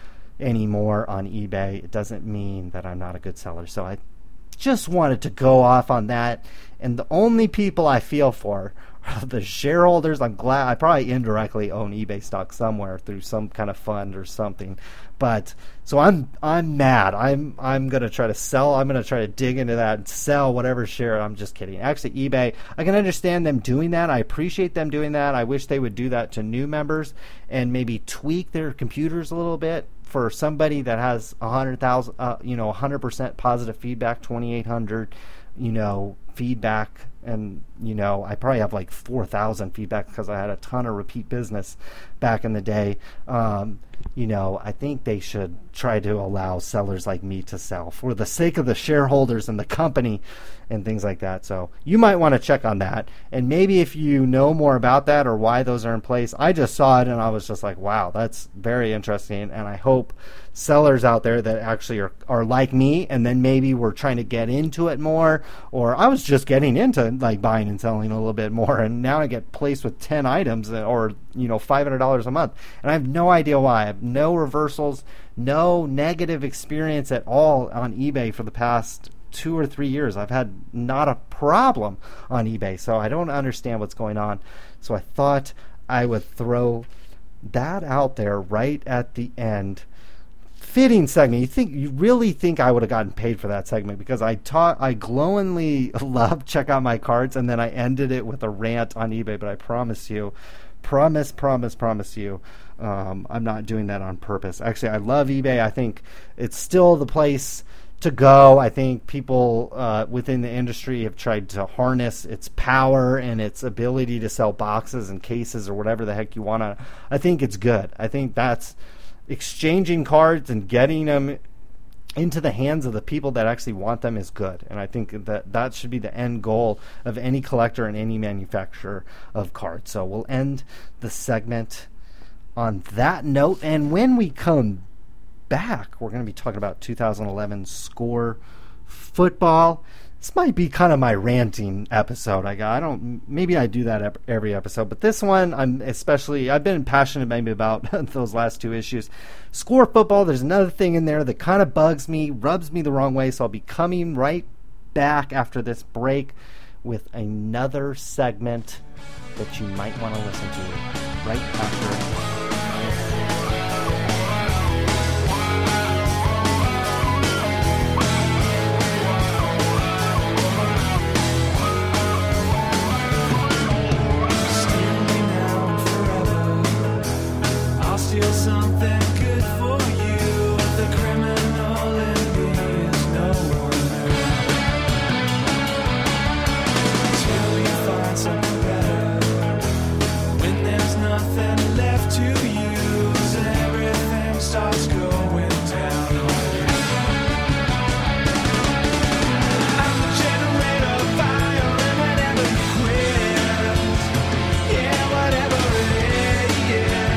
anymore on eBay, it doesn't mean that I'm not a good seller. So I just wanted to go off on that. And the only people I feel for are the shareholders. I'm glad I probably indirectly own eBay stock somewhere through some kind of fund or something. But so I'm I'm mad. I'm I'm gonna try to sell. I'm gonna try to dig into that and sell whatever share. I'm just kidding. Actually, eBay, I can understand them doing that. I appreciate them doing that. I wish they would do that to new members and maybe tweak their computers a little bit. For somebody that has a hundred thousand, uh, you know, a hundred percent positive feedback, twenty-eight hundred, you know, feedback, and you know, I probably have like four thousand feedback because I had a ton of repeat business back in the day. Um, you know, I think they should try to allow sellers like me to sell for the sake of the shareholders and the company and things like that. So you might want to check on that. And maybe if you know more about that or why those are in place, I just saw it and I was just like, wow, that's very interesting. And I hope sellers out there that actually are, are like me, and then maybe we're trying to get into it more, or I was just getting into like buying and selling a little bit more, and now I get placed with ten items or, you know, five hundred dollars a month, and I have no idea why. I have no reversals, no negative experience at all on eBay for the past two or three years. I've had not a problem on eBay, so I don't understand what's going on. So I thought I would throw that out there right at the end. Fitting segment. You think you really think I would have gotten paid for that segment, because I taught I glowingly love check out my cards, and then I ended it with a rant on eBay. But I promise you, promise, promise, promise you, um, I'm not doing that on purpose. Actually, I love eBay. I think it's still the place to go. I think people uh, within the industry have tried to harness its power and its ability to sell boxes and cases or whatever the heck you want to. I think it's good. I think that's exchanging cards and getting them into the hands of the people that actually want them is good. And I think that that should be the end goal of any collector and any manufacturer of cards. So we'll end the segment on that note. And when we come back, we're going to be talking about two thousand eleven Score football. This might be kind of my ranting episode. I got, I don't, maybe I do that every episode, but this one I'm especially, I've been passionate maybe about those last two issues. Score football, there's another thing in there that kind of bugs me, rubs me the wrong way, so I'll be coming right back after this break with another segment that you might want to listen to right after. Something good for you. The criminal in me is nowhere till you find something better. When there's nothing left to use and everything starts going downhill. I'm the generator of fire, and whenever you quit, yeah, whatever it is, yeah.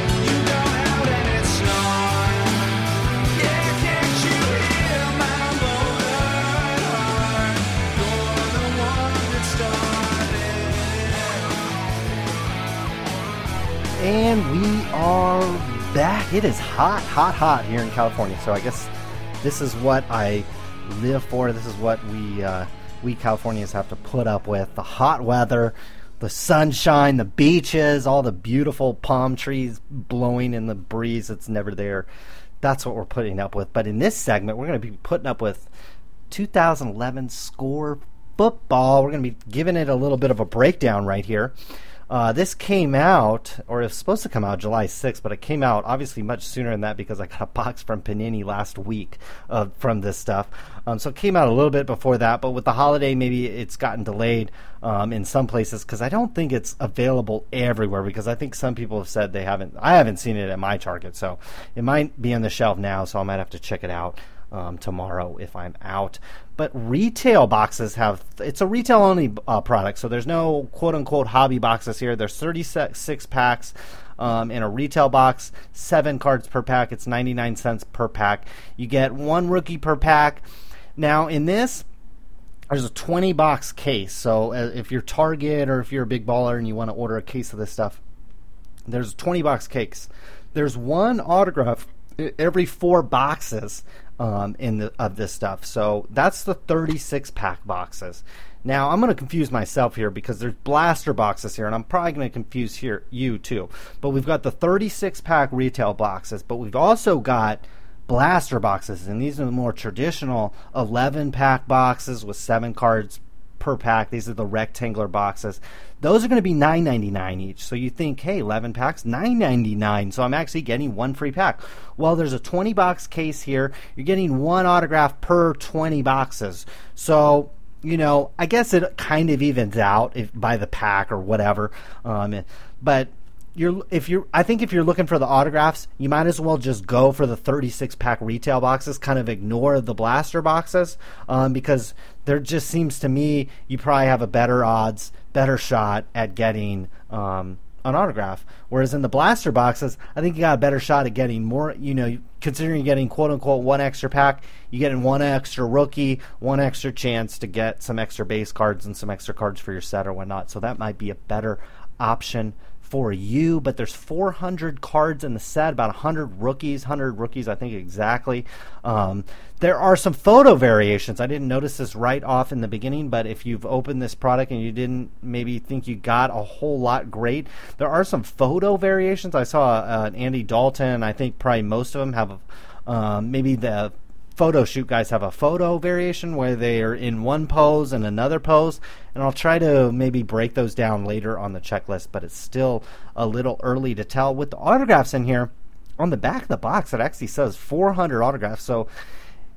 And we are back. It is hot, hot, hot here in California. So I guess this is what I live for. This is what we uh, we Californians have to put up with. The hot weather, the sunshine, the beaches, all the beautiful palm trees blowing in the breeze that's never there. That's what we're putting up with. But in this segment, we're going to be putting up with two thousand eleven Score football. We're going to be giving it a little bit of a breakdown right here. Uh, this came out, or it was supposed to come out July sixth, but it came out obviously much sooner than that because I got a box from Panini last week uh, from this stuff. Um, so it came out a little bit before that, but with the holiday, maybe it's gotten delayed um, in some places because I don't think it's available everywhere because I think some people have said they haven't. I haven't seen it at my Target, so it might be on the shelf now, so I might have to check it out um, tomorrow if I'm out. But retail boxes have, it's a retail only uh, product, so there's no quote unquote hobby boxes here. There's thirty-six packs um, in a retail box, seven cards per pack. It's ninety-nine cents per pack. You get one rookie per pack. Now in this, there's a twenty box case. So uh, if you're Target or if you're a big baller and you want to order a case of this stuff, there's twenty box case. There's one autograph every four boxes um, in the, of this stuff. So that's the thirty-six pack boxes. Now I'm going to confuse myself here because there's blaster boxes here, and I'm probably going to confuse here you too. But we've got the thirty-six pack retail boxes, but we've also got blaster boxes, and these are the more traditional eleven pack boxes with seven cards per pack. These are the rectangular boxes. Those are going to be nine ninety-nine each. So you think, hey, eleven packs, nine ninety-nine. So I'm actually getting one free pack. Well, there's a twenty box case here. You're getting one autograph per twenty boxes. So, you know, I guess it kind of evens out if by the pack or whatever. Um, but You're if you're I think if you're looking for the autographs, you might as well just go for the thirty-six pack retail boxes, kind of ignore the blaster boxes, um, because there just seems to me you probably have a better odds, better shot at getting um, an autograph. Whereas in the blaster boxes, I think you got a better shot at getting more, you know, considering you're getting quote unquote one extra pack, you're getting one extra rookie, one extra chance to get some extra base cards and some extra cards for your set or whatnot. So that might be a better option for you. But there's four hundred cards in the set, about one hundred rookies, one hundred rookies I think exactly. Um, there are some photo variations. I didn't notice this right off in the beginning, but if you've opened this product and you didn't maybe think you got a whole lot great, there are some photo variations. I saw uh, Andy Dalton. I think probably most of them have um, maybe the photo shoot guys have a photo variation where they are in one pose and another pose, and I'll try to maybe break those down later on the checklist, but it's still a little early to tell. With the autographs in here, on the back of the box it actually says four hundred autographs, so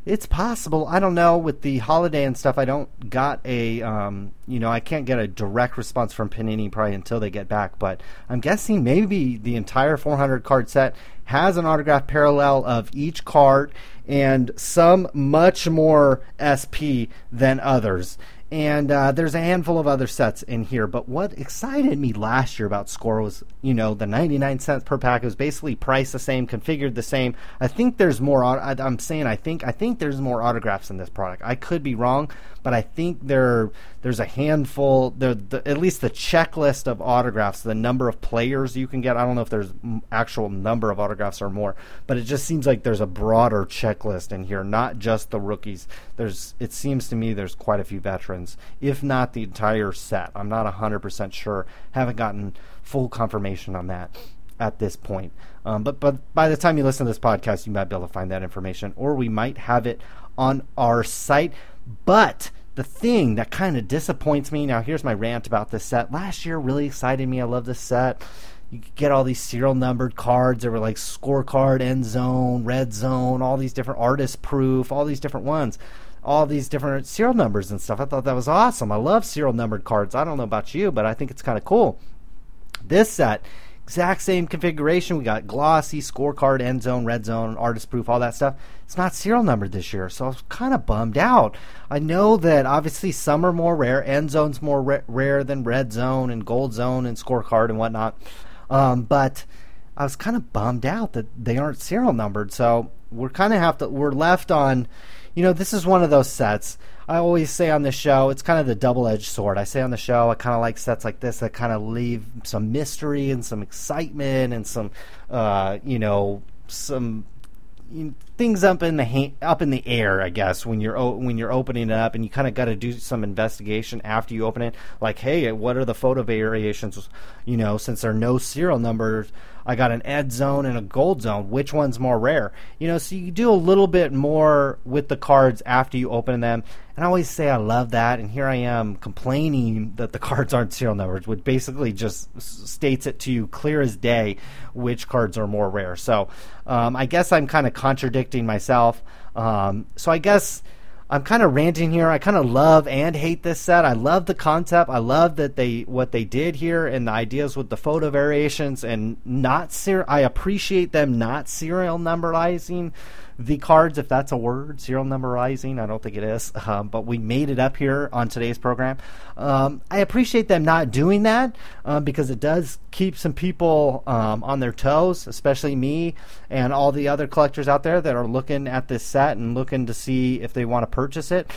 It's possible. I don't know. With the holiday and stuff, I don't got a, um, you know, I can't get a direct response from Panini probably until they get back. But I'm guessing maybe the entire four hundred card set has an autograph parallel of each card and some much more S P than others. And uh, there's a handful of other sets in here. But what excited me last year about Score was, you know, the ninety-nine cents per pack. It was basically priced the same, configured the same. I think there's more. I, I'm saying I think I think there's more autographs in this product. I could be wrong, but I think there there's a handful. There, the, at least the checklist of autographs, the number of players you can get. I don't know if there's actual number of autographs or more, but it just seems like there's a broader checklist in here, not just the rookies. There's. It seems to me there's quite a few veterans, if not the entire set. I'm not one hundred percent sure. Haven't gotten full confirmation on that at this point. Um, but, but by the time you listen to this podcast, you might be able to find that information, or we might have it on our site. But the thing that kind of disappoints me, now here's my rant about this set. Last year really excited me. I love this set. You could get all these serial numbered cards. There were like scorecard, end zone, red zone, all these different artist proof, all these different ones. All these different serial numbers and stuff. I thought that was awesome. I love serial numbered cards. I don't know about you, but I think it's kind of cool. This set, exact same configuration. We got glossy, scorecard, end zone, red zone, artist proof, all that stuff. It's not serial numbered this year, so I was kind of bummed out. I know that obviously some are more rare. End zone's more ra- rare than red zone and gold zone and scorecard and whatnot. Um, but I was kind of bummed out that they aren't serial numbered. So we're kind of have to. We're left on. You know, this is one of those sets. I always say on the show, it's kind of the double-edged sword. I say on the show, I kind of like sets like this that kind of leave some mystery and some excitement and some, uh, you know, some you know, things up in the ha- up in the air, I guess, when you're o- when you're opening it up, and you kind of got to do some investigation after you open it. Like, hey, what are the photo variations? You know, since there are no serial numbers, I got an ed zone and a gold zone. Which one's more rare? You know, so you do a little bit more with the cards after you open them. And I always say I love that. And here I am complaining that the cards aren't serial numbers, which basically just states it to you clear as day which cards are more rare. So um, I guess I'm kind of contradicting myself. Um, so I guess I'm kind of ranting here. I kind of love and hate this set. I love the concept. I love that they what they did here and the ideas with the photo variations and not ser- I appreciate them not serial numberizing the cards, if that's a word, serial numberizing. I don't think it is, um, but we made it up here on today's program. Um, I appreciate them not doing that um, because it does keep some people um, on their toes, especially me and all the other collectors out there that are looking at this set and looking to see if they want to purchase it.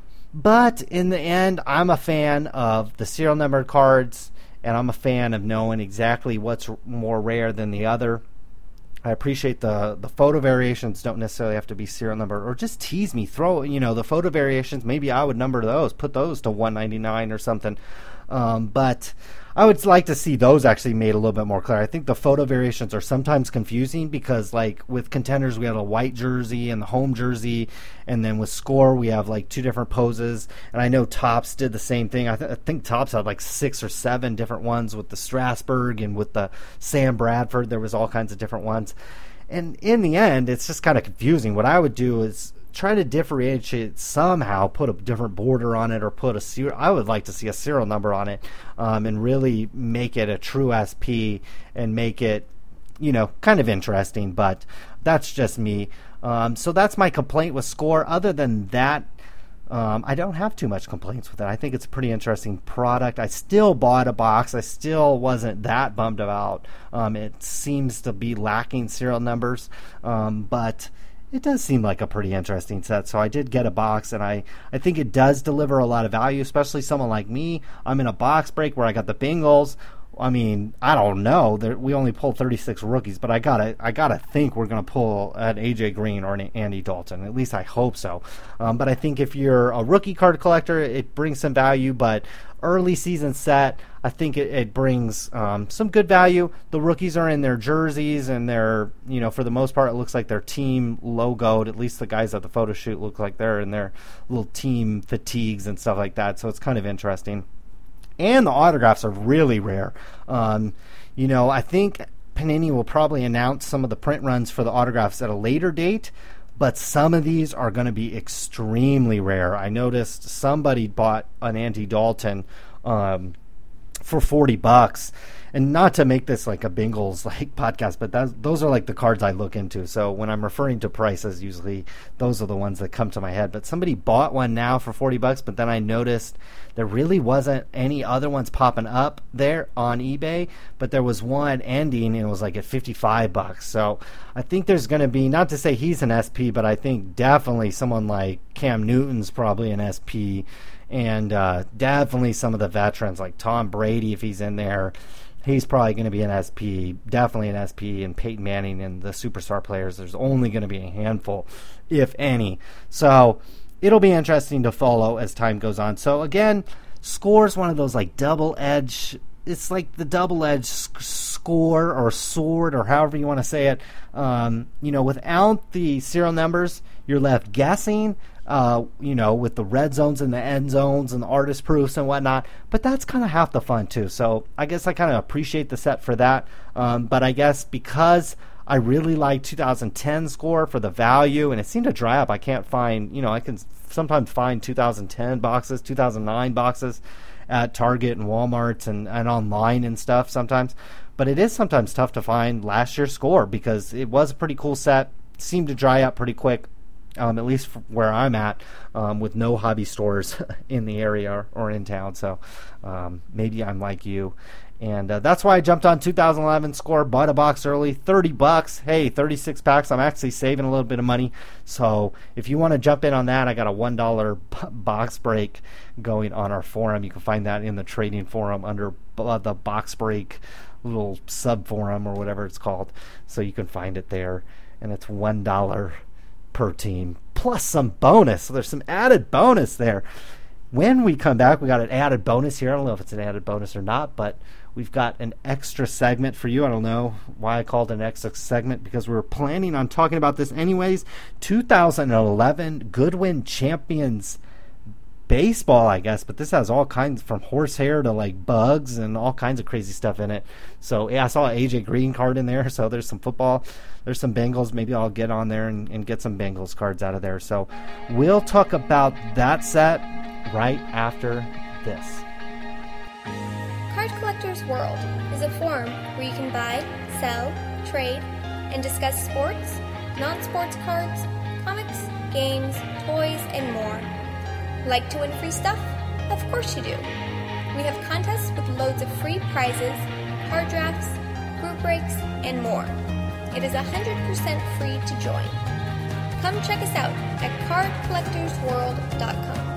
But in the end, I'm a fan of the serial numbered cards, and I'm a fan of knowing exactly what's more rare than the other. I appreciate the the photo variations don't necessarily have to be serial number, or just tease me. Throw, you know, the photo variations, maybe I would number those, put those to one ninety-nine or something. Um, but I would like to see those actually made a little bit more clear. I think the photo variations are sometimes confusing because, like, with Contenders, we have a white jersey and the home jersey, and then with Score, we have, like, two different poses. And I know Topps did the same thing. I, th- I think Topps had, like, six or seven different ones with the Strasburg and with the Sam Bradford. There was all kinds of different ones. And in the end, it's just kind of confusing. What I would do is try to differentiate somehow, put a different border on it, or put a ser- I would like to see a serial number on it, um, and really make it a true S P and make it, you know, kind of interesting. But that's just me. Um, so that's my complaint with Score. Other than that, um, I don't have too much complaints with it. I think it's a pretty interesting product. I still bought a box. I still wasn't that bummed about. Um, it seems to be lacking serial numbers, um, but it does seem like a pretty interesting set. So I did get a box, and I, I think it does deliver a lot of value, especially someone like me. I'm in a box break where I got the Bengals. I mean, I don't know. There, we only pulled thirty-six rookies, but I gotta, I gotta think we're gonna pull an A J Green or an Andy Dalton. At least I hope so. Um, but I think if you're a rookie card collector, it brings some value. But early season set, I think it, it brings um, some good value. The rookies are in their jerseys, and they're, you know, for the most part, it looks like their team logoed. At least the guys at the photo shoot look like they're in their little team fatigues and stuff like that. So it's kind of interesting. And the autographs are really rare. Um, you know, I think Panini will probably announce some of the print runs for the autographs at a later date. but some of these are going to be extremely rare. I noticed somebody bought an Andy Dalton um, for forty bucks. And not to make this like a Bengals like podcast, but that's, those are like the cards I look into. So when I'm referring to prices, usually those are the ones that come to my head. But somebody bought one now for forty bucks, but then I noticed there really wasn't any other ones popping up there on eBay. But there was one ending, and it was like at fifty-five bucks. So I think there's going to be, not to say he's an S P, but I think definitely someone like Cam Newton's probably an S P, and uh, definitely some of the veterans like Tom Brady, if he's in there. He's probably going to be an S P, definitely an S P, and Peyton Manning and the superstar players. There's only going to be a handful, if any. So it'll be interesting to follow as time goes on. So again, score's one of those like double-edged, it's like the double-edged score or sword or however you want to say it. Um, you know, without the serial numbers, you're left guessing. Uh, you know, with the red zones and the end zones and the artist proofs and whatnot. But that's kind of half the fun, too. So I guess I kind of appreciate the set for that. Um, but I guess because I really like two thousand ten score for the value, and it seemed to dry up. I can't find, you know, I can sometimes find two thousand ten boxes, two thousand nine boxes at Target and Walmart and, and online and stuff sometimes. But it is sometimes tough to find last year's score because it was a pretty cool set. Seemed to dry up pretty quick. Um, at least where I'm at, um, with no hobby stores in the area or, or in town. So um, maybe I'm like you. And uh, that's why I jumped on two thousand eleven score, bought a box early, thirty bucks. Hey, thirty-six packs. I'm actually saving a little bit of money. So if you want to jump in on that, I got a one dollar b- box break going on our forum. You can find that in the trading forum under uh, the box break little sub forum or whatever it's called. So you can find it there. And it's one dollar per team plus some bonus. So there's some added bonus there. When we come back, we got an added bonus here. I don't know if it's an added bonus or not, but we've got an extra segment for you. I don't know why I called it an extra segment because we were planning on talking about this anyways. two thousand eleven Goodwin Champions baseball, I guess, but this has all kinds from horsehair to like bugs and all kinds of crazy stuff in it. So yeah, I saw an A J Green card in there. So there's some football, there's some Bengals. Maybe I'll get on there and, and get some Bengals cards out of there. So we'll talk about that set right after this. Card Collector's World is a forum where you can buy, sell, trade, and discuss sports, non-sports cards, comics, games, toys, and more. Like to win free stuff? Of course you do. We have contests with loads of free prizes, card drafts, group breaks, and more. It is one hundred percent free to join. Come check us out at card collectors world dot com.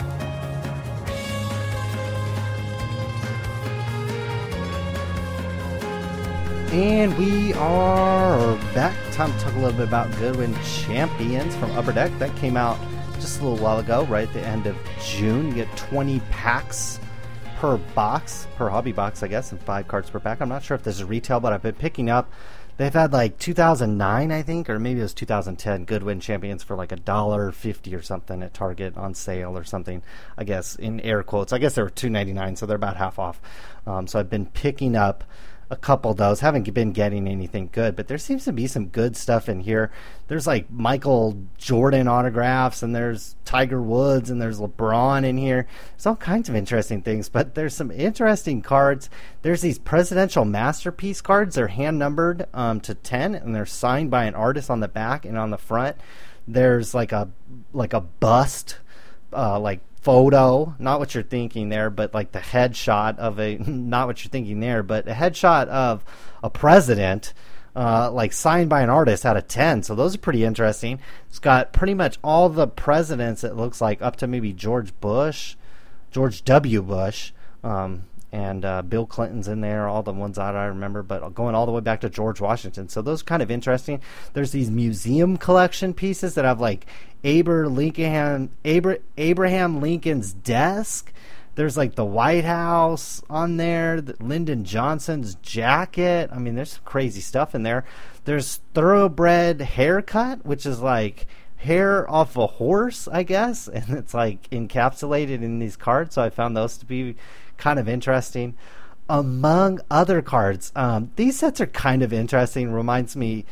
And we are back. Time to talk a little bit about Goodwin Champions from Upper Deck. That came out just a little while ago, right at the end of June. You get twenty packs per box, per hobby box, I guess, and five cards per pack. I'm not sure if this is retail, but I've been picking up. They've had like two thousand nine, I think, or maybe it was two thousand ten Goodwin Champions for like a dollar fifty or something at Target on sale or something, I guess, in air quotes. I guess they were two ninety-nine, so they're about half off. Um, so I've been picking up a couple of those. Haven't been getting anything good, but there seems to be some good stuff in here. There's like Michael Jordan autographs, and there's Tiger Woods, and there's LeBron in here. There's all kinds of interesting things, but there's some interesting cards. There's these presidential masterpiece cards. They're hand numbered um, to ten, and they're signed by an artist on the back and on the front. There's like a like a bust, uh, like photo, not what you're thinking there, but like the headshot of a, not what you're thinking there, but a headshot of a president, uh, like signed by an artist out of ten. So those are pretty interesting. It's got pretty much all the presidents, it looks like, up to maybe George Bush, George W. Bush, um, and uh, Bill Clinton's in there, all the ones that I remember, but going all the way back to George Washington. So those are kind of interesting. There's these museum collection pieces that have like Abraham Lincoln, Abraham Lincoln's desk. There's like the White House on there, the Lyndon Johnson's jacket. I mean, there's some crazy stuff in there. There's Thoroughbred Haircut, which is like hair off a horse, I guess, and it's like encapsulated in these cards. So I found those to be kind of interesting, among other cards. Um, these sets are kind of interesting. Reminds me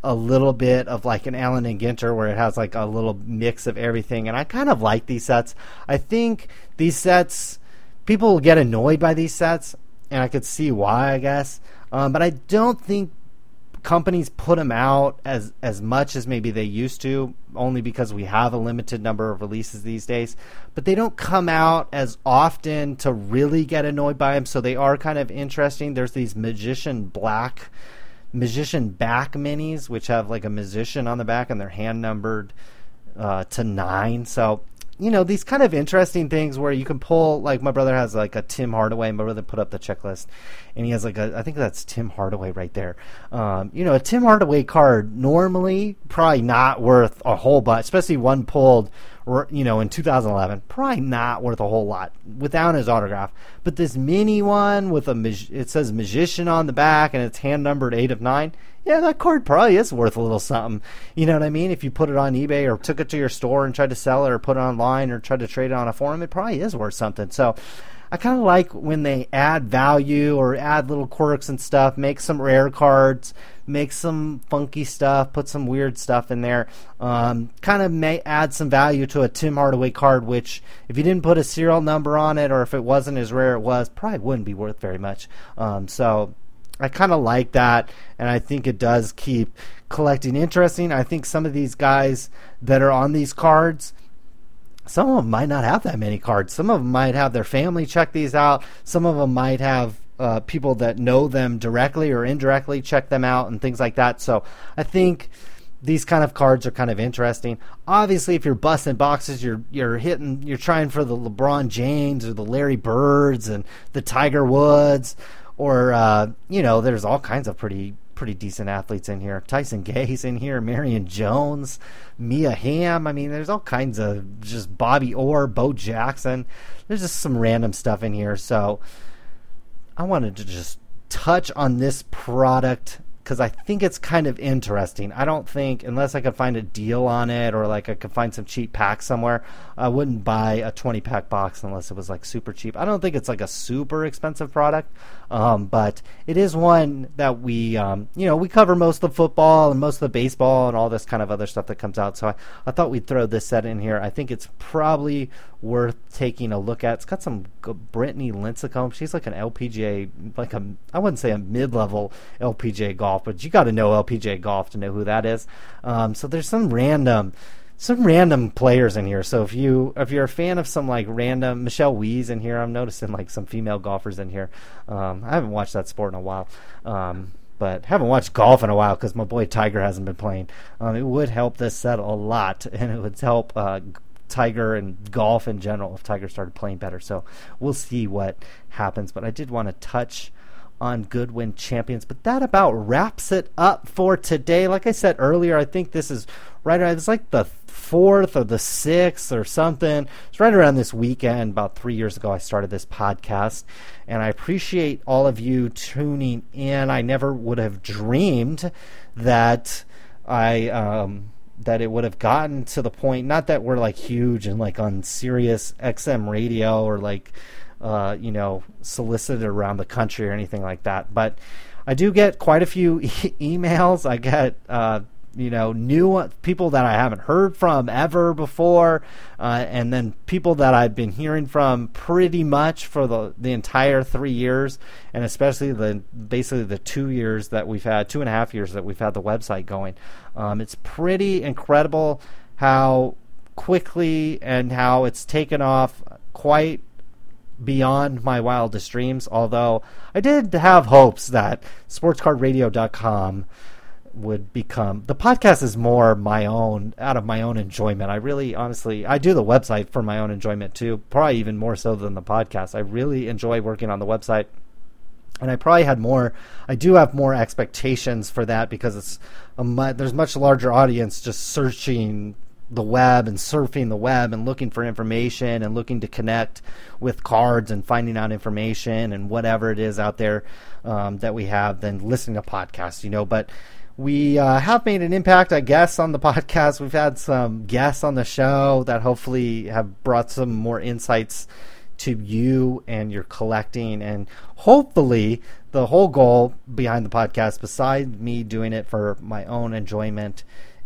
a little bit of like an Allen and Ginter where it has like a little mix of everything. And I kind of like these sets. I think these sets, people will get annoyed by these sets, and I could see why, I guess. Um, but I don't think companies put them out as, as much as maybe they used to, only because we have a limited number of releases these days. But they don't come out as often to really get annoyed by them, so they are kind of interesting. There's these Magician Black Magician back minis, which have like a magician on the back, and they're hand numbered uh, to nine. So, you know, these kind of interesting things where you can pull, like my brother has like a Tim Hardaway. My brother put up the checklist, and he has like a, I think that's Tim Hardaway right there. Um, you know, a Tim Hardaway card normally probably not worth a whole bunch, especially one pulled, you know, in two thousand eleven, probably not worth a whole lot without his autograph. But this mini one with a, mag- it says magician on the back, and it's hand numbered eight of nine. Yeah, that card probably is worth a little something. You know what I mean? If you put it on eBay or took it to your store and tried to sell it, or put it online or tried to trade it on a forum, it probably is worth something. So I kind of like when they add value or add little quirks and stuff, make some rare cards, make some funky stuff, put some weird stuff in there, um, kind of may add some value to a Tim Hardaway card, which if you didn't put a serial number on it, or if it wasn't as rare it was, probably wouldn't be worth very much. Um, so I kind of like that, and I think it does keep collecting interesting. I think some of these guys that are on these cards, some of them might not have that many cards. Some of them might have their family check these out. Some of them might have uh, people that know them directly or indirectly check them out and things like that. So I think these kind of cards are kind of interesting. Obviously, if you're busting boxes, you're you're hitting, you're trying for the LeBron James or the Larry Birds and the Tiger Woods, or uh, you know, there's all kinds of pretty pretty decent athletes in here. Tyson Gay's in here, Marion Jones, Mia Hamm. I mean, there's all kinds of just Bobby Orr, Bo Jackson. There's just some random stuff in here. So I wanted to just touch on this product because I think it's kind of interesting. I don't think, unless I could find a deal on it or like I could find some cheap packs somewhere, I wouldn't buy a twenty-pack box unless it was like super cheap. I don't think it's like a super expensive product, um, but it is one that we, um, you know, we cover most of the football and most of the baseball and all this kind of other stuff that comes out. So I, I thought we'd throw this set in here. I think it's probably worth taking a look at. It's got some Brittany Lincecum. She's like an L P G A, like a, I wouldn't say a mid-level L P G A golf, but you got to know L P G A golf to know who that is. Um, so there's some random, some random players in here. So if you if you're a fan of some like random Michelle Wee's in here, I'm noticing like some female golfers in here. Um, I haven't watched that sport in a while, um, but haven't watched golf in a while because my boy Tiger hasn't been playing. Um, it would help this set a lot, and it would help Uh, Tiger and golf in general if Tiger started playing better. So we'll see what happens. But I did want to touch on Goodwin Champions. But that about wraps it up for today. Like I said earlier, I think this is right around, it's like the fourth or the sixth or something. It's right around this weekend. About three years ago, I started this podcast. And I appreciate all of you tuning in. I never would have dreamed that I... Um, that it would have gotten to the point, not that we're like huge and like on Sirius X M radio or like, uh, you know, solicited around the country or anything like that. But I do get quite a few e- emails. I get, uh, you know, new people that I haven't heard from ever before. Uh, and then people that I've been hearing from pretty much for the, the entire three years. And especially the, basically the two years that we've had, two and a half years that we've had the website going. Um, it's pretty incredible how quickly and how it's taken off quite beyond my wildest dreams. Although I did have hopes that sports card radio dot com would become, the podcast is more my own, out of my own enjoyment. I really, honestly, I do the website for my own enjoyment too, probably even more so than the podcast. I really enjoy working on the website. And I probably had more, I do have more expectations for that because it's a mu- there's much larger audience just searching the web and surfing the web and looking for information and looking to connect with cards and finding out information and whatever it is out there um, that we have than listening to podcasts, you know. But we uh, have made an impact, I guess, on the podcast. We've had some guests on the show that hopefully have brought some more insights to you and your collecting. And hopefully the whole goal behind the podcast, besides me doing it for my own enjoyment,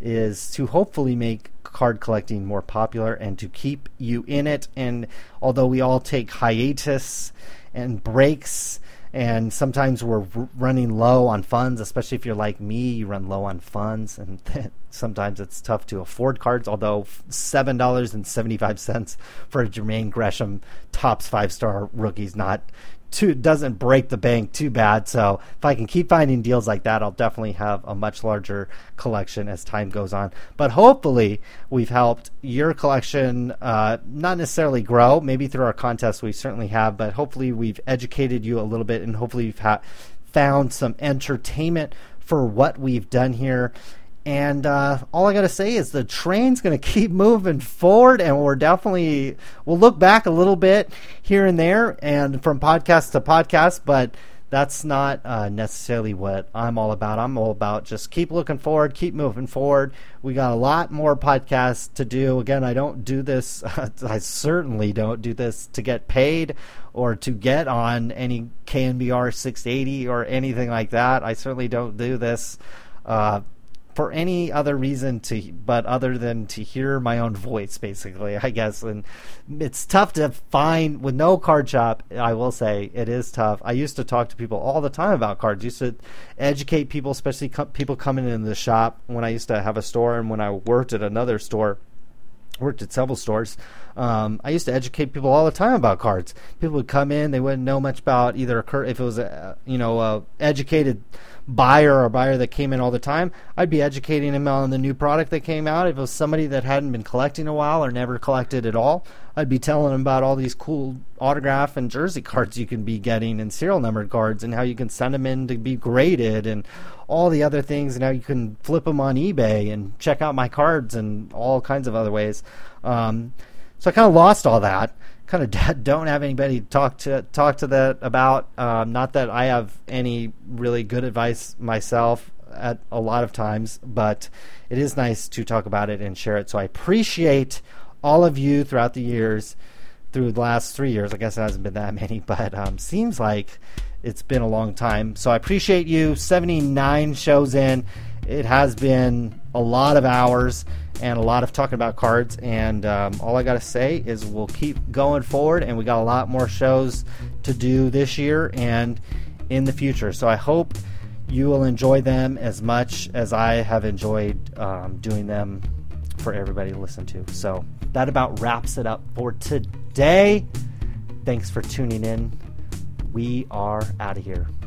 is to hopefully make card collecting more popular and to keep you in it. And although we all take hiatus and breaks, and sometimes we're r- running low on funds, especially if you're like me, you run low on funds, and sometimes it's tough to afford cards, although seven dollars and seventy-five cents for a Jermaine Gresham Topps five-star rookie is not too, doesn't break the bank too bad. So if I can keep finding deals like that, I'll definitely have a much larger collection as time goes on. But hopefully we've helped your collection uh, not necessarily grow. Maybe through our contest we certainly have, but hopefully we've educated you a little bit, and hopefully you've ha- found some entertainment for what we've done here. And uh, all I got to say is the train's going to keep moving forward, and we're definitely, we'll look back a little bit here and there and from podcast to podcast, but that's not uh, necessarily what I'm all about. I'm all about just keep looking forward, keep moving forward. We got a lot more podcasts to do. Again, I don't do this, I certainly don't do this to get paid or to get on any K N B R six eighty or anything like that. I certainly don't do this uh for any other reason to, but other than to hear my own voice, basically, I guess. And it's tough to find with no card shop. I will say it is tough. I used to talk to people all the time about cards. I used to educate people, especially co- people coming in the shop when I used to have a store and when I worked at another store. Worked at several stores. Um, I used to educate people all the time about cards. People would come in, they wouldn't know much about either a cur- if it was a you know a educated buyer or a buyer that came in all the time. I'd be educating them on the new product that came out. If it was somebody that hadn't been collecting a while or never collected at all, I'd be telling them about all these cool autograph and jersey cards you can be getting and serial numbered cards and how you can send them in to be graded and all the other things, and how you can flip them on eBay and check out my cards and all kinds of other ways. Um, so I kind of lost all that. Kind of don't have anybody to talk to talk to that about. Um, not that I have any really good advice myself at a lot of times, but it is nice to talk about it and share it. So I appreciate all of you throughout the years, through the last three years. I guess it hasn't been that many, but um, seems like it's been a long time. So I appreciate you. seventy-nine shows in. It has been a lot of hours and a lot of talking about cards, and um, all I got to say is we'll keep going forward, and we got a lot more shows to do this year and in the future. So I hope you will enjoy them as much as I have enjoyed um, doing them for everybody to listen to. So that about wraps it up for today. Thanks for tuning in. We are out of here.